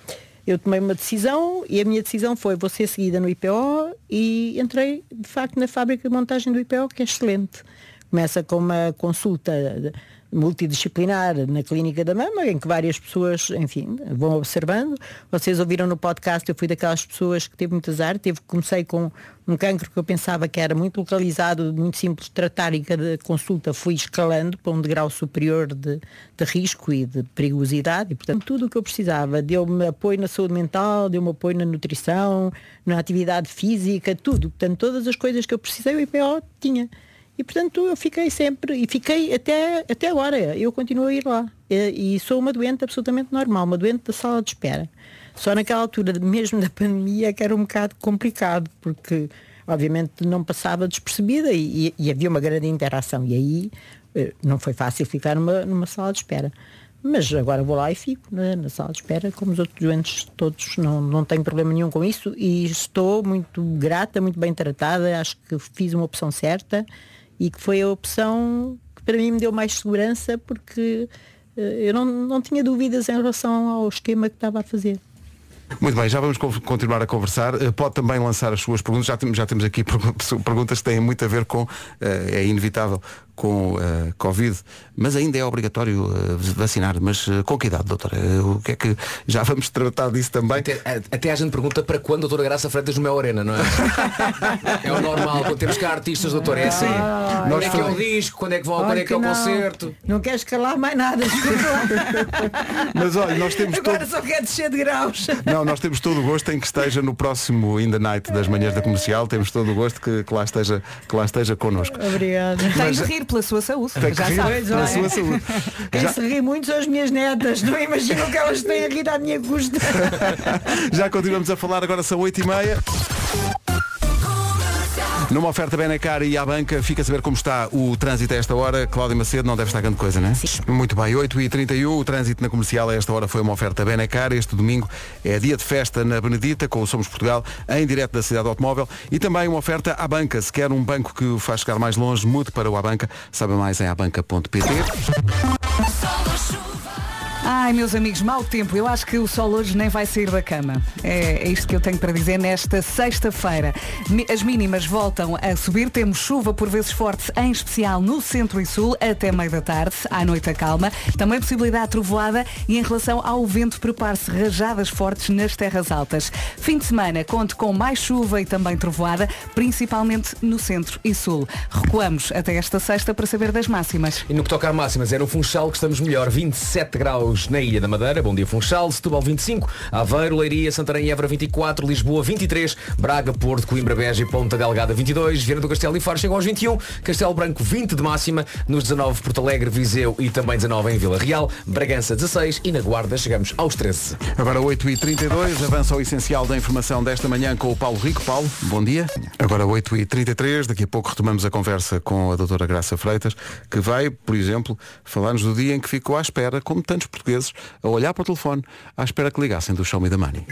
eu tomei uma decisão e a minha decisão foi, vou ser seguida no I P O e entrei de facto na fábrica de montagem do I P O, que é excelente. Começa com uma consulta multidisciplinar na clínica da mama, em que várias pessoas, enfim, vão observando. Vocês ouviram no podcast, eu fui daquelas pessoas que teve muito azar. Teve, comecei com um cancro que eu pensava que era muito localizado, muito simples de tratar, e cada consulta fui escalando para um degrau superior de, de risco e de perigosidade. E, portanto, tudo o que eu precisava, deu-me apoio na saúde mental, deu-me apoio na nutrição, na atividade física, tudo. Portanto, todas as coisas que eu precisei, o I P O tinha. E portanto eu fiquei sempre, e fiquei até, até agora, eu continuo a ir lá. E, e sou uma doente absolutamente normal, uma doente da sala de espera. Só naquela altura, mesmo da pandemia, que era um bocado complicado, porque obviamente não passava despercebida e, e, e havia uma grande interação. E aí não foi fácil ficar numa, numa sala de espera. Mas agora vou lá e fico na, na sala de espera, como os outros doentes todos, não, não tenho problema nenhum com isso e estou muito grata, muito bem tratada, acho que fiz uma opção certa. E que foi a opção que para mim me deu mais segurança, porque uh, eu não, não tinha dúvidas em relação ao esquema que estava a fazer. Muito bem, já vamos continuar a conversar. Uh, pode também lançar as suas perguntas. Já temos, já temos aqui perguntas que têm muito a ver com, uh, é inevitável, com uh, Covid, mas ainda é obrigatório uh, vacinar. Mas uh, com que idade, doutora? Uh, o que é que já vamos tratar disso também? Até, até a gente pergunta para quando a doutora Graça Freitas no Mel Arena, não é? É o normal, quando temos cá artistas, doutora, é assim. Ah, quando é que é o disco, quando é que, vão, quando é, que é o não. concerto? Não queres calar mais nada, mas olha, nós temos agora todo... só quer descer de graus. Não, nós temos todo o gosto em que esteja no próximo In the Night das manhãs da Comercial. Temos todo o gosto que, que, lá, esteja, que lá esteja connosco. Obrigada. Tens de rir pela sua saúde. Tem que rir pela sua saúde. Quem Já... se ri muito são as minhas netas. Não imagino que elas têm a rir à minha custa. Já continuamos a falar, agora são oito e meia. Numa oferta Benacar e à banca, fica a saber como está o trânsito a esta hora. Cláudia Macedo, não deve estar grande coisa, não é? Sim. Muito bem, oito e trinta e um, o trânsito na Comercial a esta hora foi uma oferta Benacar. Este domingo é dia de festa na Benedita, com o Somos Portugal, em direto da cidade do automóvel. E também uma oferta à banca. Se quer um banco que o faz chegar mais longe, mude para o Abanca. Saiba mais em abanca ponto pt. Ai, meus amigos, mau tempo. Eu acho que o sol hoje nem vai sair da cama. É, é isto que eu tenho para dizer nesta sexta-feira. As mínimas voltam a subir. Temos chuva por vezes forte, em especial no centro e sul, até meio da tarde. À noite a calma. Também possibilidade de trovoada. E em relação ao vento, prepare-se rajadas fortes nas terras altas. Fim de semana, conte com mais chuva e também trovoada, principalmente no centro e sul. Recuamos até esta sexta para saber das máximas. E no que toca a máximas, é no Funchal que estamos melhor. vinte e sete graus na Ilha da Madeira, bom dia Funchal, Setúbal vinte e cinco, Aveiro, Leiria, Santarém e Évora vinte e quatro, Lisboa vinte e três, Braga, Porto, Coimbra, Beja e Ponta Delgada vinte e dois, Viana do Castelo e Faro chegam aos vinte e um, Castelo Branco vinte de máxima, nos dezanove Porto Alegre, Viseu e também dezanove em Vila Real, Bragança dezasseis e na Guarda chegamos aos treze. Agora oito e trinta e dois, avança o essencial da informação desta manhã com o Paulo Rico. Paulo, bom dia. Agora oito e trinta e três, daqui a pouco retomamos a conversa com a doutora Graça Freitas, que vai, por exemplo, falar-nos do dia em que ficou à espera, como tantos portugueses, a olhar para o telefone à espera que ligassem do Show Me the Money.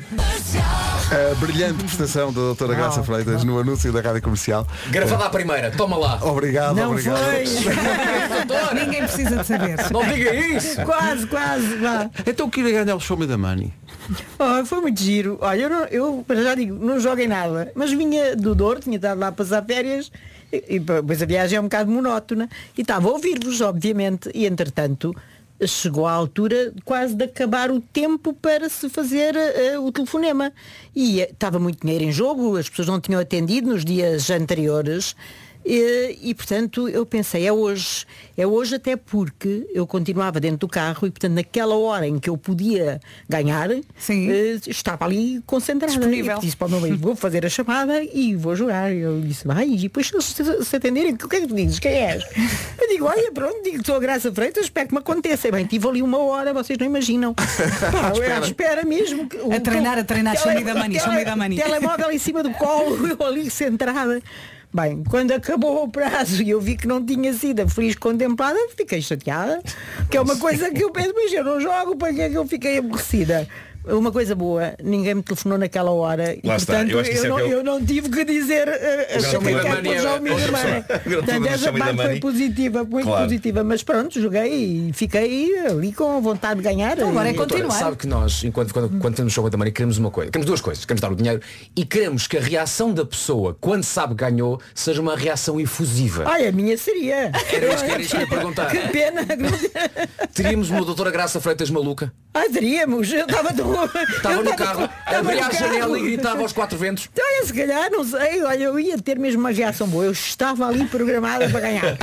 A brilhante prestação da doutora oh, Graça Freitas oh. no anúncio da Rádio Comercial. Gravada à primeira, toma lá. Obrigado, não obrigado. Foi. Ninguém precisa de saber. Não diga isso. Quase, quase. Vá. Então queria ganhar o Show Me the Money. Oh, foi muito giro. Olha, eu, não, eu já digo, não joguei nada, mas vinha do Douro, tinha estado lá a passar férias e, e depois a viagem é um bocado monótona e estava a ouvir-vos, obviamente, e entretanto chegou à altura quase de acabar o tempo para se fazer uh, o telefonema e uh, estava muito dinheiro em jogo, as pessoas não tinham atendido nos dias anteriores e, e portanto eu pensei, é hoje é hoje até porque eu continuava dentro do carro e portanto naquela hora em que eu podia ganhar uh, estava ali concentrada disponível. E disse para o meu marido, vou fazer a chamada e vou jogar. E eu disse, vai, e depois se, se, se atenderem, o que é que tu dizes? Quem és? Eu digo, olha, pronto, digo que sou a Graça Freitas, espero que me aconteça. E bem, tive ali uma hora, vocês não imaginam. Pá, espera. espera mesmo que, a treinar, a treinar, show me the money, show me the money. Telemóvel em cima do colo, eu ali centrada. Bem, quando acabou o prazo e eu vi que não tinha sido a feliz contemplada, fiquei chateada, que é uma coisa que eu penso, mas eu não jogo, para que é que eu fiquei aborrecida? uma coisa boa, ninguém me telefonou naquela hora e Lá está. portanto Eu acho que isso eu, é não, que eu- eu não tive que dizer uh, Show me the que é money, por Show me é- the é- money. é- Portanto, é- essa Show me the parte foi money. positiva, muito Claro. positiva, mas pronto, joguei e fiquei ali com vontade de ganhar. Então agora é E- Doutora, sabe que nós, enquanto, quando, quando temos show da Maria, queremos uma coisa. Queremos duas coisas. Queremos dar o dinheiro e queremos que a reação da pessoa, quando sabe que ganhou, seja uma reação efusiva. Ai, a minha seria. Era isso que era isso que eu ia perguntar. Que pena. Teríamos uma doutora Graça Freitas maluca. Ai, teríamos. Eu estava Estava no carro, abria a janela e gritava aos quatro ventos. Então, se calhar, não sei, olha, eu ia ter mesmo uma reação boa. Eu estava ali programada para ganhar.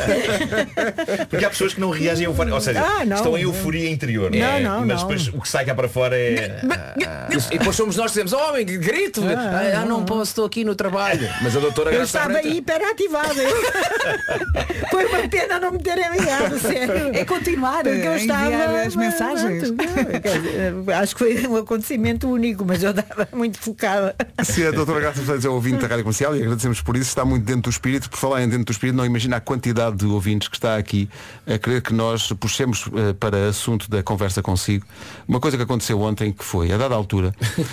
Porque há pessoas que não reagem a euforia. Ou seja, Ah, não. estão em euforia interior. Não, é? não, Mas não. depois o que sai cá para fora é. E depois somos nós que dizemos, homem, que grito! Ah, não posso, estou aqui no trabalho. Mas a doutora Eu Graça estava Freitas... hiperativada. Eu- Foi uma pena não me terem ligado, sério. É continuar Porque eu a estava. enviar as mensagens. Não, quer dizer, acho que foi um acontecimento único, mas eu estava muito focada. Se a doutora Graça Freitas é ouvinte da Rádio Comercial, e agradecemos por isso, está muito dentro do espírito. Por falar em dentro do espírito, não imagina a quantidade de ouvintes que está aqui a querer que nós puxemos eh, para assunto da conversa consigo uma coisa que aconteceu ontem, que foi, a dada altura,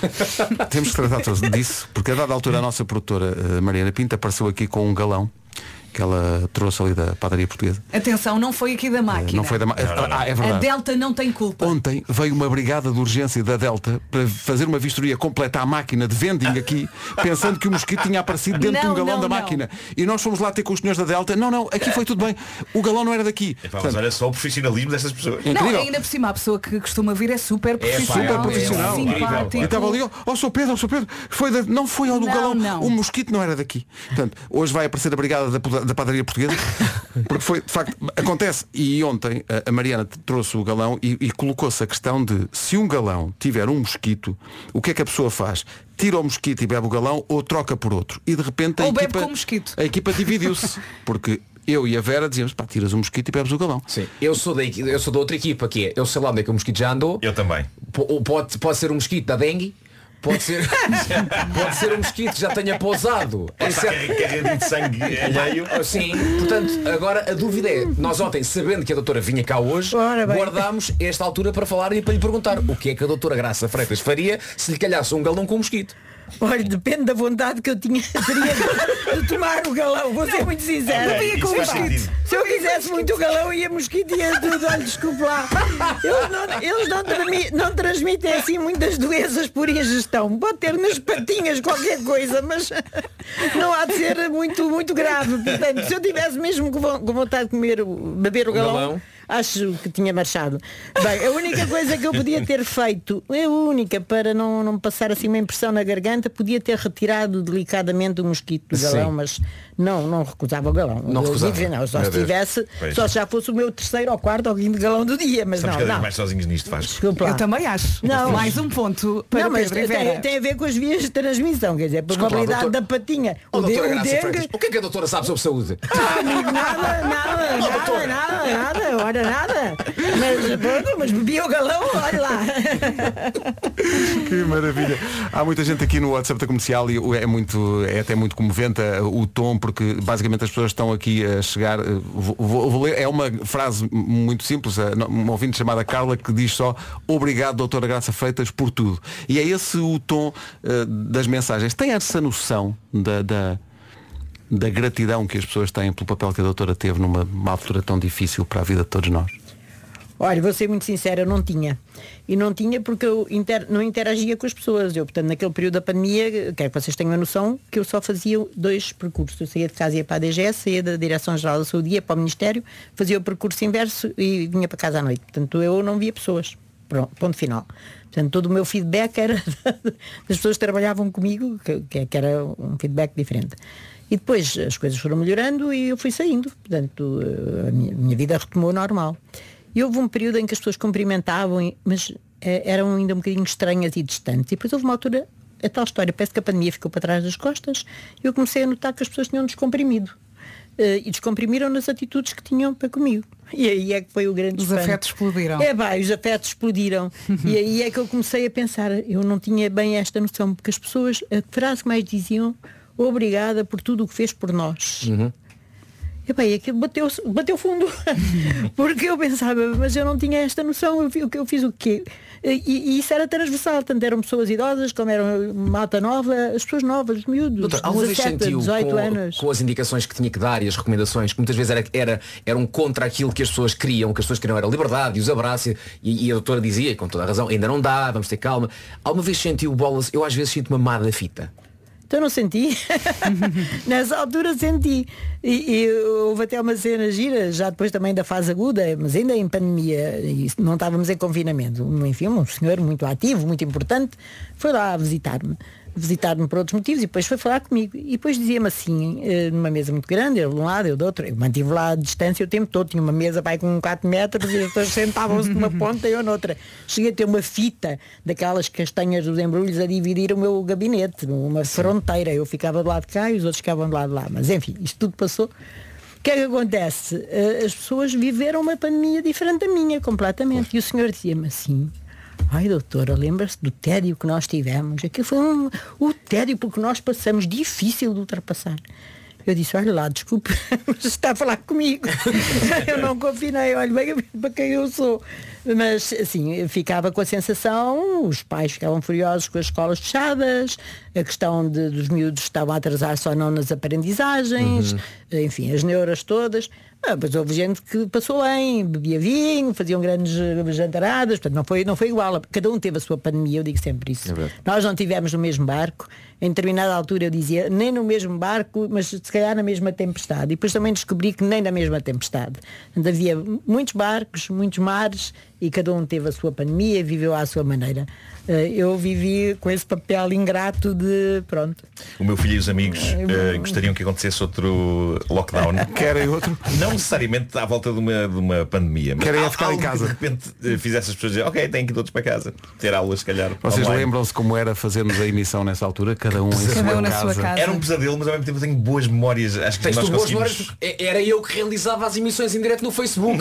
temos que tratar todos disso, porque a dada altura a nossa produtora eh, Mariana Pinto apareceu aqui com um galão que ela trouxe ali da padaria portuguesa. Atenção, não foi aqui da máquina. Não foi da ma- Não, não, não. Ah, é A verdade. Delta não tem culpa. Ontem veio uma brigada de urgência da Delta para fazer uma vistoria completa à máquina de vending aqui, pensando que o mosquito tinha aparecido dentro de um Não, galão não, da não. máquina. E nós fomos lá ter com os senhores da Delta. Não, não, aqui foi tudo bem. O galão não era daqui. Epá, mas olha só o profissionalismo destas pessoas. Não, Incrível. ainda por cima a pessoa que costuma vir é super profissional. super profissional. Simpático. E estava ali, ó oh, Sr. Pedro, ó Sr. Pedro, foi da- não foi ao do Não, galão, não. o mosquito não era daqui. Portanto, hoje vai aparecer a brigada da, da padaria portuguesa, porque foi, de facto, acontece. E ontem a, a Mariana trouxe o galão e, e colocou-se a questão de se um galão tiver um mosquito, o que é que a pessoa faz? Tira o mosquito e bebe o galão ou troca por outro? E de repente a Ou bebe equipa, com o mosquito. a equipa dividiu-se. Porque eu e a Vera dizíamos, pá, tiras o mosquito e bebes o galão. Sim, eu sou, da, equi- eu sou da outra equipa, que é, eu sei lá onde é que o mosquito já andou. Eu também. P- Pode, pode ser um mosquito da dengue, pode ser, pode ser um mosquito que já tenha pousado. em Está certo- carregadinho de sangue alheio. Sim, portanto, agora a dúvida é, nós ontem, sabendo que a doutora vinha cá hoje, Ora bem. guardámos esta altura para falar e para lhe perguntar o que é que a doutora Graça Freitas faria se lhe calhasse um galão com um mosquito. Olha, depende da vontade que eu tinha teria de, de tomar o galão, vou ser muito sincera. Ok, isso faz sentido. Se eu quisesse muito o galão, ia mosquito e ia tudo, olha, desculpe lá. Eles, não, eles não, trami- não transmitem assim muitas doenças por ingestão. Pode ter nas patinhas qualquer coisa, mas não há de ser muito, muito grave. Portanto, se eu tivesse mesmo com vo- com vontade de comer, o- beber o galão, galão. acho que tinha marchado. Bem, a única coisa que eu podia ter feito, a única, para não, não me passar assim uma impressão na garganta, podia ter retirado delicadamente o mosquito do galão, Sim. mas não, não recusava o galão. Não Eu recusava. digo, não, só Meu se Deus. tivesse, Pois. só se já fosse o meu terceiro ou quarto ou quinto galão do dia, mas Estamos não, cada vez não. mais sozinhos nisto, faz. Desculpa lá. Eu também acho. Não. Mais um ponto para Não, mas Pedro e Vera. tem, tem a ver com as vias de transmissão, quer dizer, a Desculpa lá, probabilidade doutor. da patinha. Oh, O, de, doutora o Graça Freitas, dengue. o que é que a doutora sabe sobre saúde? Ah, amigo, nada, nada, nada, nada, nada, ora nada. Mas, pronto, mas bebia o galão, olha lá. Que maravilha. Há muita gente aqui no WhatsApp da Comercial e é muito, é até muito comovente uh, o tom, porque basicamente as pessoas estão aqui a chegar. uh, Vou, vou- vou ler, é uma frase muito simples, uh, uma ouvinte chamada Carla que diz só obrigado, doutora Graça Freitas, por tudo. E é esse o tom uh, das mensagens. Tem essa noção da, da, da gratidão que as pessoas têm pelo papel que a doutora teve numa uma altura tão difícil para a vida de todos nós? Olha, vou ser muito sincera, eu não tinha. E não tinha porque eu inter- não interagia com as pessoas. Eu, portanto, naquele período da pandemia, quero que vocês tenham a noção que eu só fazia dois percursos. Eu saía de casa e ia para a D G S, saía da Direção-Geral da Saúde, ia para o Ministério, fazia o percurso inverso e vinha para casa à noite. Portanto, eu não via pessoas. Pronto, ponto final. Portanto, todo o meu feedback era das pessoas que trabalhavam comigo, que, que era um feedback diferente. E depois as coisas foram melhorando e eu fui saindo. Portanto, a minha, a minha vida retomou ao normal. E houve um período em que as pessoas cumprimentavam, e- mas eh, eram ainda um bocadinho estranhas e distantes. E depois houve uma altura, a tal história, parece que a pandemia ficou para trás das costas, e eu comecei a notar que as pessoas tinham descomprimido. Eh, e descomprimiram nas atitudes que tinham para comigo. E aí é que foi o grande Os espanto. afetos explodiram. É, vai, os afetos explodiram. E aí é que eu comecei a pensar, eu não tinha bem esta noção, porque as pessoas, a frase que mais diziam, obrigada por tudo o que fez por nós. E bem, aquilo bateu, bateu fundo. Porque eu pensava, mas eu não tinha esta noção, eu, eu, eu fiz o quê? E, e isso era transversal, tanto eram pessoas idosas, como eram malta nova, as pessoas novas, os miúdos, Doutor, alguma vez dezassete, sentiu dezoito com, anos. com as indicações que tinha que dar e as recomendações, que muitas vezes era, era, eram contra aquilo que as pessoas queriam, que as pessoas queriam era liberdade e os abraços, e, e a doutora dizia, e com toda a razão, ainda não dá, vamos ter calma. Alguma vez sentiu bolas? Eu às vezes sinto-me amada da fita. Então não senti. Nessa altura senti. E, e houve até uma cena gira, já depois também da fase aguda, mas ainda em pandemia, e não estávamos em confinamento. Enfim, um senhor muito ativo, muito importante, foi lá visitar-me. Visitar-me por outros motivos e depois foi falar comigo. E depois dizia-me assim, numa mesa muito grande, ele de um lado, eu do outro. Eu mantive lá a distância o tempo todo. Tinha uma mesa vai, com quatro metros e as pessoas sentavam-se numa ponta e eu noutra. Cheguei a ter uma fita daquelas castanhas dos embrulhos a dividir o meu gabinete, uma fronteira. Eu ficava do lado de cá e os outros ficavam do lado de lá. Mas enfim, isto tudo passou. O que é que acontece? As pessoas viveram uma pandemia diferente da minha, completamente. E o senhor dizia-me assim: ai doutora, lembra-se do tédio que nós tivemos? Aquilo foi um, o tédio porque nós passamos, difícil de ultrapassar. Eu disse, olha lá, desculpe, mas está a falar comigo. Eu não confinei, olha bem para quem eu sou. Mas assim, ficava com a sensação, os pais ficavam furiosos com as escolas fechadas, a questão de, dos miúdos estavam a atrasar-se ou não nas aprendizagens, uhum. Enfim, as neuras todas. Ah, mas houve gente que passou bem, bebia vinho, faziam grandes jantaradas, portanto não foi, não foi igual. Cada um teve a sua pandemia, eu digo sempre isso. É Nós não tivemos no mesmo barco, em determinada altura eu dizia, nem no mesmo barco, mas se calhar na mesma tempestade. E depois também descobri que nem na mesma tempestade. Portanto, havia muitos barcos, muitos mares, e cada um teve a sua pandemia e viveu à sua maneira. Eu vivi com esse papel ingrato de pronto. O meu filho e os amigos uh, gostariam que acontecesse outro lockdown. Querem outro? Não necessariamente à volta de uma, de uma pandemia, mas querem ficar em casa. De repente uh, fizesse as pessoas dizer, ok, têm que ir todos para casa. Ter aulas, se calhar. Vocês online. Lembram-se como era fazermos a emissão nessa altura? Cada um, em Cada sua, um na casa. sua casa. Era um pesadelo, mas ao mesmo tempo tenho boas memórias. Acho que Tens nós tu boas conseguimos... memórias. Era eu que realizava as emissões em direto no Facebook.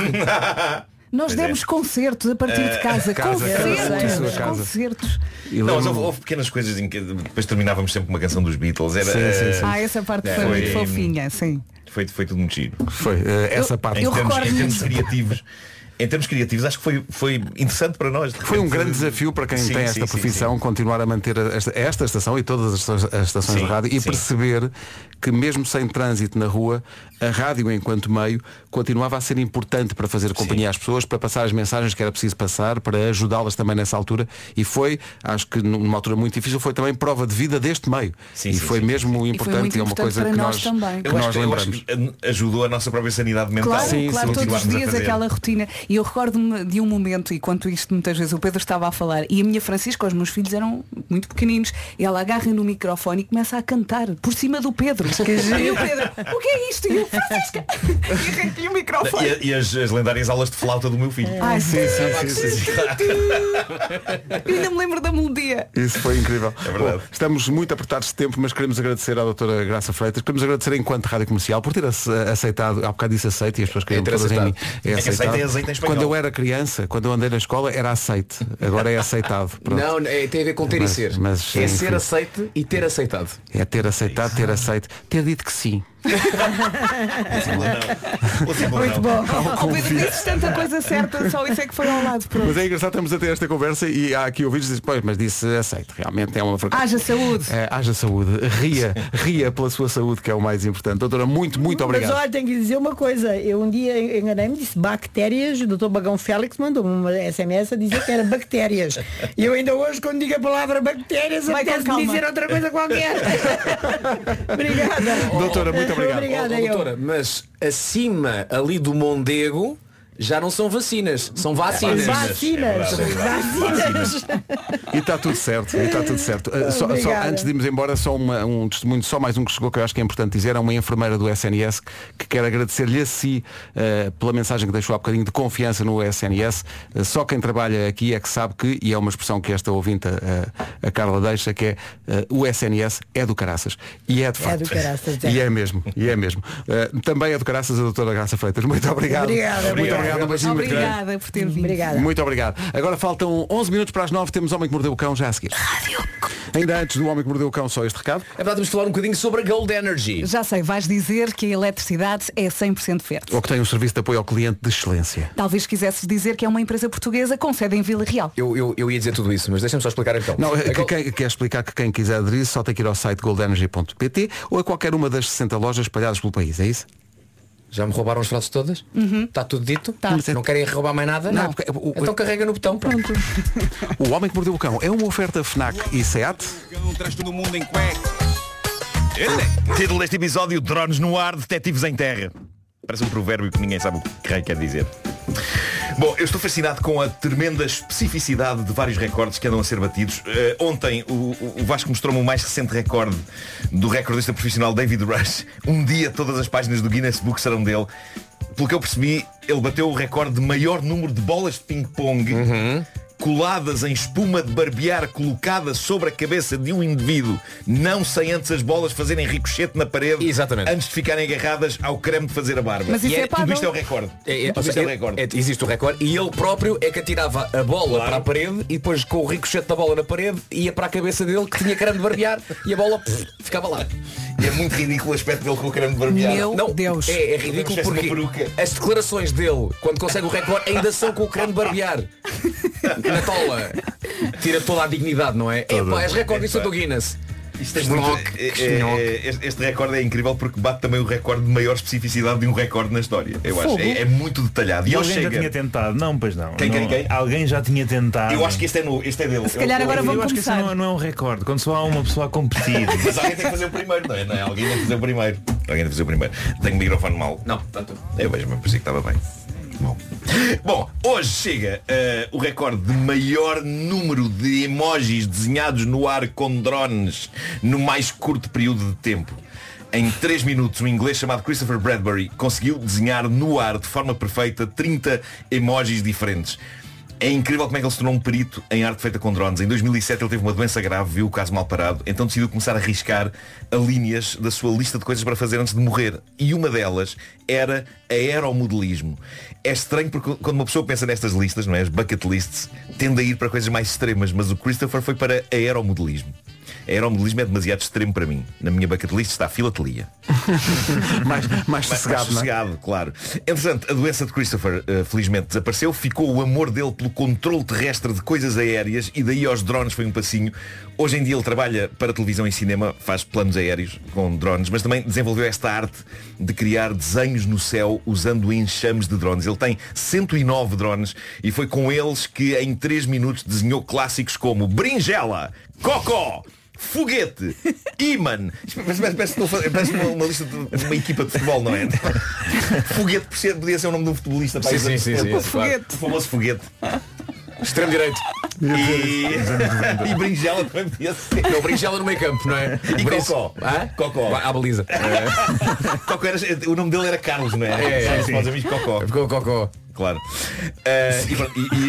Nós Pois demos é. concertos a partir de casa. casa, Concertos. casa. Concertos. E Não, mas lembro- houve, houve pequenas coisas em que depois terminávamos sempre com uma canção dos Beatles. Era, Sim, sim, sim. Ah, essa parte É, foi foi- muito fofinha, sim. Foi, foi tudo muito giro. Foi uh, essa Eu- parte. Em eu termos, recordo em termos isso. criativos. Em termos criativos, acho que foi, foi interessante para nós. Foi um grande desafio para quem Sim, tem sim, esta sim, profissão sim. continuar a manter esta, esta estação e todas as estações, as estações Sim, de rádio e sim. perceber que mesmo sem trânsito na rua, a rádio enquanto meio continuava a ser importante para fazer companhia às pessoas, para passar as mensagens que era preciso passar, para ajudá-las também nessa altura, e foi, acho que numa altura muito difícil, foi também prova de vida deste meio. Sim, e sim, foi sim, mesmo sim, sim. importante, muito e é uma importante coisa para que nós nós, também. que Eu acho, nós que, eu lembramos. acho que ajudou a nossa própria sanidade mental. Claro, Sim, claro, sim, todos os continuarmos a dias fazer. aquela rotina. E eu recordo-me de um momento, e quanto isto muitas vezes o Pedro estava a falar, e a minha Francisca, os meus filhos eram muito pequeninos, e ela agarra no microfone e começa a cantar por cima do Pedro. E o Pedro, o que é isto? E eu, Francisca! E arranquei o microfone. E, e as, as lendárias aulas de flauta do meu filho. Ai, sim, sim, sim, sim. Eu ainda me lembro da melodia. Isso foi incrível. É verdade. Bom, estamos muito apertados de tempo, mas queremos agradecer à doutora Graça Freitas, queremos agradecer enquanto Rádio Comercial por ter ace- aceitado, há bocado disse aceito e as pessoas queriam É ter todas em mim. aceitado. É É que aceito é azeite em espanhol. Quando eu era criança, quando eu andei na escola, era aceite. Agora é aceitado. Pronto. Não, é, tem a ver com ter Mas- e ser. mas, é enfim. ser aceite e ter aceitado. É ter aceitado, ter aceito, ter dito que sim. Muito bom. Ao Pedro disse tanta coisa certa, só isso é que foi ao lado. Pronto. Mas é engraçado, estamos a ter esta conversa e há aqui ouvidos que dizem, pois, mas disse aceito. Realmente é uma fraqueza. Haja saúde. É, haja saúde. Ria, ria pela sua saúde, que é o mais importante. Doutora, muito, muito obrigado. Mas olha, tenho que dizer uma coisa. Eu um dia enganei-me, disse bactérias. O doutor Bagão Félix mandou-me uma S M S a dizer que era bactérias. E eu ainda hoje, quando digo a palavra bactérias, Vai com apetece calma. dizer outra coisa qualquer. Obrigada. Doutora, muito obrigado. Obrigada, Oh, eu. doutora, mas acima ali do Mondego já não são vacinas, são vacinas. Vacinas. É verdade, é verdade. Vacinas. E está tudo certo, e está tudo certo. Uh, só, só, Obrigada. antes de irmos embora, só uma- um testemunho, só mais um que chegou que eu acho que é importante dizer, é uma enfermeira do S N S que quer agradecer-lhe a si uh, pela mensagem que deixou há bocadinho de confiança no S N S. Uh, só quem trabalha aqui é que sabe que, e é uma expressão que esta ouvinte, uh, a Carla deixa, que é uh, o S N S é do caraças. E é de facto. do caraças, é. E é mesmo, e é mesmo. Uh, também é do caraças a doutora Graça Freitas. Muito obrigado. Obrigada, Muito obrigada. obrigado. Um beijinho muito grande. Obrigada por ter vindo. Obrigada. Muito obrigado. Agora faltam onze minutos para as nove, temos Homem que Mordeu o Cão já a seguir. Ainda antes do Homem que Mordeu o Cão, só este recado. É verdade, vamos falar um bocadinho sobre a Gold Energy. Já sei, vais dizer que a eletricidade é cem por cento verde. Ou que tem um serviço de apoio ao cliente de excelência. Talvez quisesses dizer que é uma empresa portuguesa com sede em Vila Real. Eu, eu, eu ia dizer tudo isso, mas deixa-me só explicar então. Não, A que Gold- quem, quer explicar que quem quiser aderir só tem que ir ao site gold energy ponto pt ou a qualquer uma das sessenta lojas espalhadas pelo país, é isso? Já me roubaram as frases todas? Uhum. Está tudo dito? Tá. Não querem roubar mais nada? Não, Não. porque o- Então carrega no botão. Pronto. O Homem que Mordeu o Cão é uma oferta FNAC e SEAT. Traz todo mundo em cueca. Título deste episódio: Drones no ar, detetives em terra. Parece um provérbio que ninguém sabe o que raio quer dizer. Bom, eu estou fascinado com a tremenda especificidade de vários recordes que andam a ser batidos. Uh, ontem o, o Vasco mostrou-me o mais recente recorde do recordista profissional David Rush. Um dia todas as páginas do Guinness Book serão dele. Pelo que eu percebi, ele bateu o recorde de maior número de bolas de ping-pong Uhum. coladas em espuma de barbear colocada sobre a cabeça de um indivíduo, não sem antes as bolas fazerem ricochete na parede. Exatamente. Antes de ficarem agarradas ao creme de fazer a barba. Mas isso E é tudo pádel? isto é o recorde. É, é, Tudo ou isto seja, é o recorde. é- existe o recorde e ele próprio é que atirava a bola Claro. para a parede e depois com o ricochete da bola na parede ia para a cabeça dele que tinha creme de barbear e a bola pff, ficava lá. E é muito ridículo o aspecto dele com o creme de barbear. Meu Não, Deus. É, é ridículo Parece uma porque peruca. as declarações dele, quando consegue o recorde, ainda são com o creme de barbear. Na tola. Tira toda a dignidade, não é? Epá, és recordista Epá. do Guinness. Isto é muito, é- é- este, este recorde é incrível porque bate também o recorde de maior especificidade de um recorde na história. Eu acho. É, é muito detalhado. E ele alguém chega... já tinha tentado? Não, pois não. Quem, não. quem, quem? Alguém já tinha tentado. Eu acho que este é, no, este é dele. Se calhar Eu- eu- agora eu- vão Eu acho que isso começar. não, não é um recorde. Quando só há uma pessoa a competir. Mas alguém tem que fazer o primeiro, não é? Não é? Alguém tem que fazer o primeiro. Alguém tem que fazer o primeiro. Tenho o microfone mal. Não, tanto. Eu vejo, mas parecia que estava bem. Bom. Bom, hoje chega eh, o recorde de maior número de emojis desenhados no ar com drones no mais curto período de tempo. Em três minutos, um inglês chamado Christopher Bradbury conseguiu desenhar no ar de forma perfeita trinta emojis diferentes. É incrível como é que ele se tornou um perito em arte feita com drones. Em dois mil e sete ele teve uma doença grave, viu o caso mal parado, então decidiu começar a riscar a linhas da sua lista de coisas para fazer antes de morrer. E uma delas era aeromodelismo. É estranho porque quando uma pessoa pensa nestas listas, não é? As bucket lists, tende a ir para coisas mais extremas, mas o Christopher foi para aeromodelismo. Aeromodelismo é demasiado extremo para mim. Na minha bucket list está a filatelia. mais, mais Mais sossegado, não é? sossegado, claro. Entretanto, a doença de Christopher uh, felizmente desapareceu. Ficou o amor dele pelo controle terrestre de coisas aéreas e daí aos drones foi um passinho. Hoje em dia ele trabalha para televisão e cinema, faz planos aéreos com drones, mas também desenvolveu esta arte de criar desenhos no céu usando enxames de drones. Ele tem cento e nove drones e foi com eles que em três minutos desenhou clássicos como Berinjela, Cocó, Foguete, Iman. Parece, parece, parece, que estou a fazer- parece uma, uma lista de de uma equipa de futebol, não é? Foguete por ser- podia ser o nome de um futebolista. pá, Sim, dos sim, anos sim, setenta. sim, claro. O famoso Foguete. Extremo direito. E, e Berinjela também podia ser. Não, berinjela no meio campo, não é? E Por isso- Cocó. Hã? Cocó. Vai à baliza. Cocó era- o nome dele era Carlos, não é? É, é, Os sim. nossos amigos Cocó. Ficou Cocó. Claro. Eh, e, pronto, e-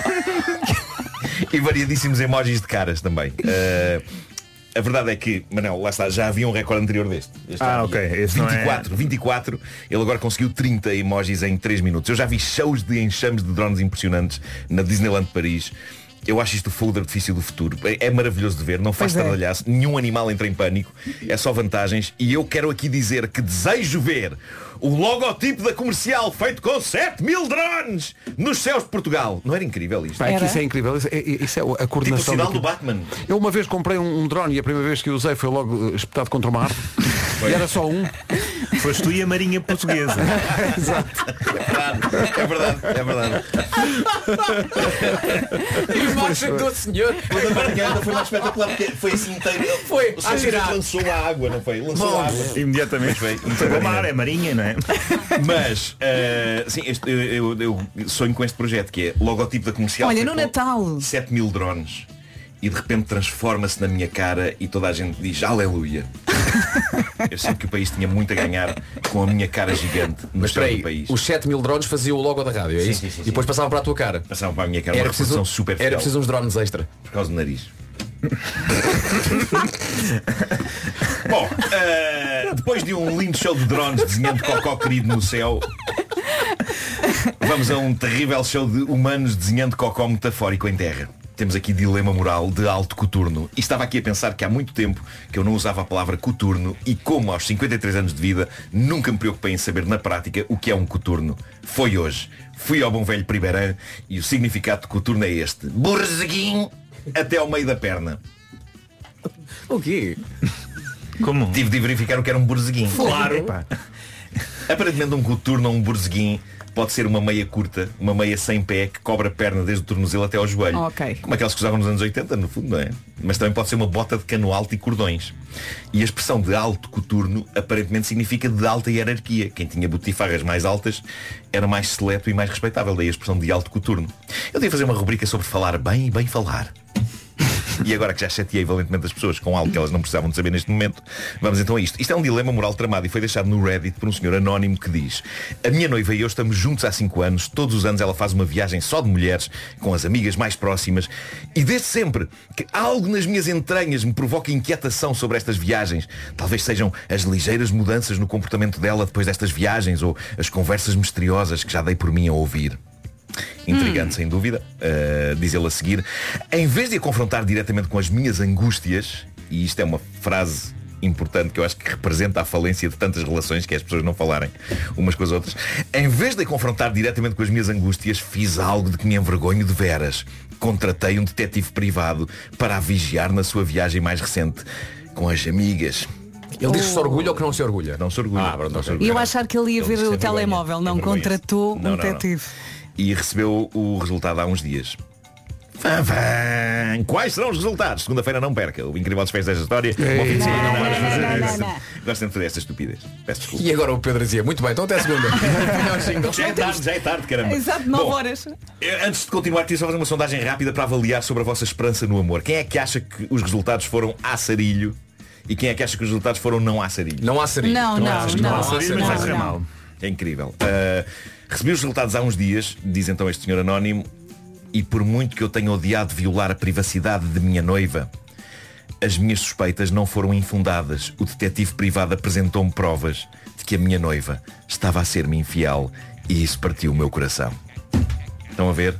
e- e variadíssimos emojis de caras também. Eh, a verdade é que, Manel, lá está, já havia um recorde anterior deste. Este Ah, já ok. havia. Esse não é- vinte e quatro, vinte e quatro, ele agora conseguiu trinta emojis em três minutos. Eu já vi shows de enxames de drones impressionantes na Disneyland de Paris. Eu acho isto o fogo de artifício do futuro. É, é maravilhoso de ver, não faz Pois é. estardalhaço, nenhum animal entra em pânico, é só vantagens. E eu quero aqui dizer que desejo ver o logotipo da comercial feito com sete mil drones nos céus de Portugal. Não era incrível isto? Pá, é que Era. isso é incrível. Isso é, isso é a Tipo o coordenação. sinal daquilo. do Batman. Eu uma vez comprei um, um drone e a primeira vez que o usei foi logo eh, espetado contra uma árvore. E era só um. Foste tu e a Marinha Portuguesa. É verdade, é verdade. E o marcha do senhor. O da Marinha ainda foi mais espetacular porque foi assim inteiro. Foi, O a senhor girar. lançou a água, não foi? Lançou Bom. a água. Imediatamente. Foi, Foi para o mar, é Marinha, não é? Mas, eh, sim, este- eu, eu- eu sonho com este projeto que é logotipo da comercial. Olha, feito no com Natal. sete mil drones. E de repente transforma-se na minha cara e toda a gente diz aleluia. Eu sei que o país tinha muito a ganhar com a minha cara gigante no Mas céu espera do aí, país. os sete mil drones faziam o logo da rádio, é Sim, isso? sim, sim, E depois sim. passavam para a tua cara. Passavam para a minha cara Era uma reprodução preciso, super fiel. era preciso uns drones extra. Por causa do nariz. Bom, eh, depois de um lindo show de drones desenhando cocó querido no céu, vamos a um terrível show de humanos desenhando cocó metafórico em terra. Temos aqui dilema moral de alto coturno. E estava aqui a pensar que há muito tempo que eu não usava a palavra coturno e como aos cinquenta e três anos de vida nunca me preocupei em saber na prática o que é um coturno. Foi hoje. Fui ao bom velho Pribeirã e o significado de coturno é este. Borzeguinho até ao meio da perna. O quê? Como? Tive de verificar o que era um borzeguinho. Claro. Aparentemente um coturno ou um borzeguinho pode ser uma meia curta, uma meia sem pé que cobre a perna desde o tornozelo até ao joelho. Ok. Como aquelas que usavam nos anos oitenta, no fundo, não é? Mas também pode ser uma bota de cano alto e cordões. E a expressão de alto coturno aparentemente significa de alta hierarquia. Quem tinha botifarras mais altas era mais seleto e mais respeitável. Daí a expressão de alto coturno. Eu devia fazer uma rubrica sobre falar bem e bem falar. E agora que já chateei valentemente as pessoas com algo que elas não precisavam de saber neste momento, vamos então a isto. Isto é um dilema moral tramado e foi deixado no Reddit por um senhor anónimo que diz: a minha noiva e eu estamos juntos há cinco anos. Todos os anos ela faz uma viagem só de mulheres, com as amigas mais próximas. E desde sempre que algo nas minhas entranhas me provoca inquietação sobre estas viagens. Talvez sejam as ligeiras mudanças no comportamento dela depois destas viagens, ou as conversas misteriosas que já dei por mim a ouvir. Intrigante, hum. sem dúvida, uh, diz ele a seguir. Em vez de a confrontar diretamente com as minhas angústias, e isto é uma frase importante que eu acho que representa a falência de tantas relações, que é as pessoas não falarem umas com as outras, em vez de a confrontar diretamente com as minhas angústias, fiz algo de que me envergonho de veras. Contratei um detetive privado para a vigiar na sua viagem mais recente com as amigas. Ele diz que se orgulha ou que não se orgulha? Não se orgulha. Ah, pronto, E eu achar que ele ia ver o telemóvel, não contratou um detetive. E recebeu o resultado há uns dias. Fã, fã. Quais serão os resultados? Segunda-feira não perca. O incrível desfecho desta história. Bom fim de semana. Gosto de fazer esta estupidez. Peço desculpa. E agora o Pedro dizia: muito bem, então até a segunda. Já é tarde, já é tarde, caramba. Exato, nove Bom, horas. Antes de continuar, queria só fazer uma sondagem rápida para avaliar sobre a vossa esperança no amor. Quem é que acha que os resultados foram a sarilho? E quem é que acha que os resultados foram não a sarilho? Não há sarilho. Não, não, não. Não há sarilho, mas vai ser mal. É incrível. Uh, recebi os resultados há uns dias, diz então este senhor anónimo, e por muito que eu tenha odiado violar a privacidade de minha noiva, as minhas suspeitas não foram infundadas. O detetive privado apresentou-me provas de que a minha noiva estava a ser-me infiel e isso partiu o meu coração. Estão a ver?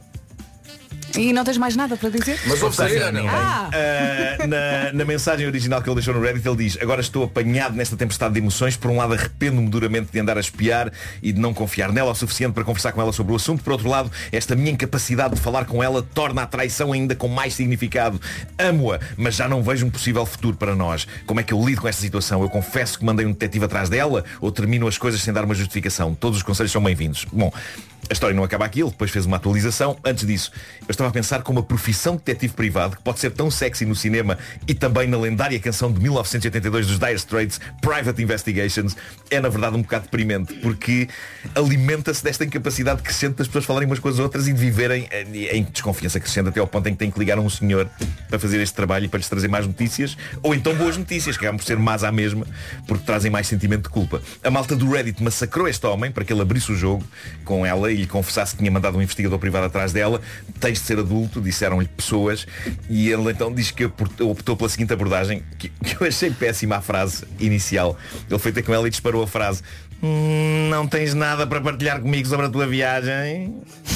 E não tens mais nada para dizer? Mas ouve ah. uh, na, na mensagem original que ele deixou no Reddit, ele diz: agora estou apanhado nesta tempestade de emoções. Por um lado arrependo-me duramente de andar a espiar e de não confiar nela o suficiente para conversar com ela sobre o assunto. Por outro lado, esta minha incapacidade de falar com ela torna a traição ainda com mais significado. Amo-a, mas já não vejo um possível futuro para nós. Como é que eu lido com esta situação? Eu confesso que mandei um detetive atrás dela ou termino as coisas sem dar uma justificação? Todos os conselhos são bem-vindos. Bom, a história não acaba aqui. Ele depois fez uma atualização. Antes disso, eu estava a pensar como a profissão de detetive privado, que pode ser tão sexy no cinema e também na lendária canção de mil novecentos e oitenta e dois dos Dire Straits, Private Investigations, é na verdade um bocado deprimente, porque alimenta-se desta incapacidade crescente das pessoas falarem umas com as outras e de viverem em desconfiança crescente até ao ponto em que têm que ligar a um senhor para fazer este trabalho e para lhes trazer mais notícias, ou então boas notícias, que acabam por ser más à mesma, porque trazem mais sentimento de culpa. A malta do Reddit massacrou este homem para que ele abrisse o jogo com ela e lhe confessasse que tinha mandado um investigador privado atrás dela. Tens de ser adulto, disseram-lhe pessoas, e ele então diz que optou pela seguinte abordagem, que, que eu achei péssima a frase inicial. Ele foi ter com ela e disparou a frase: hum, não tens nada para partilhar comigo sobre a tua viagem?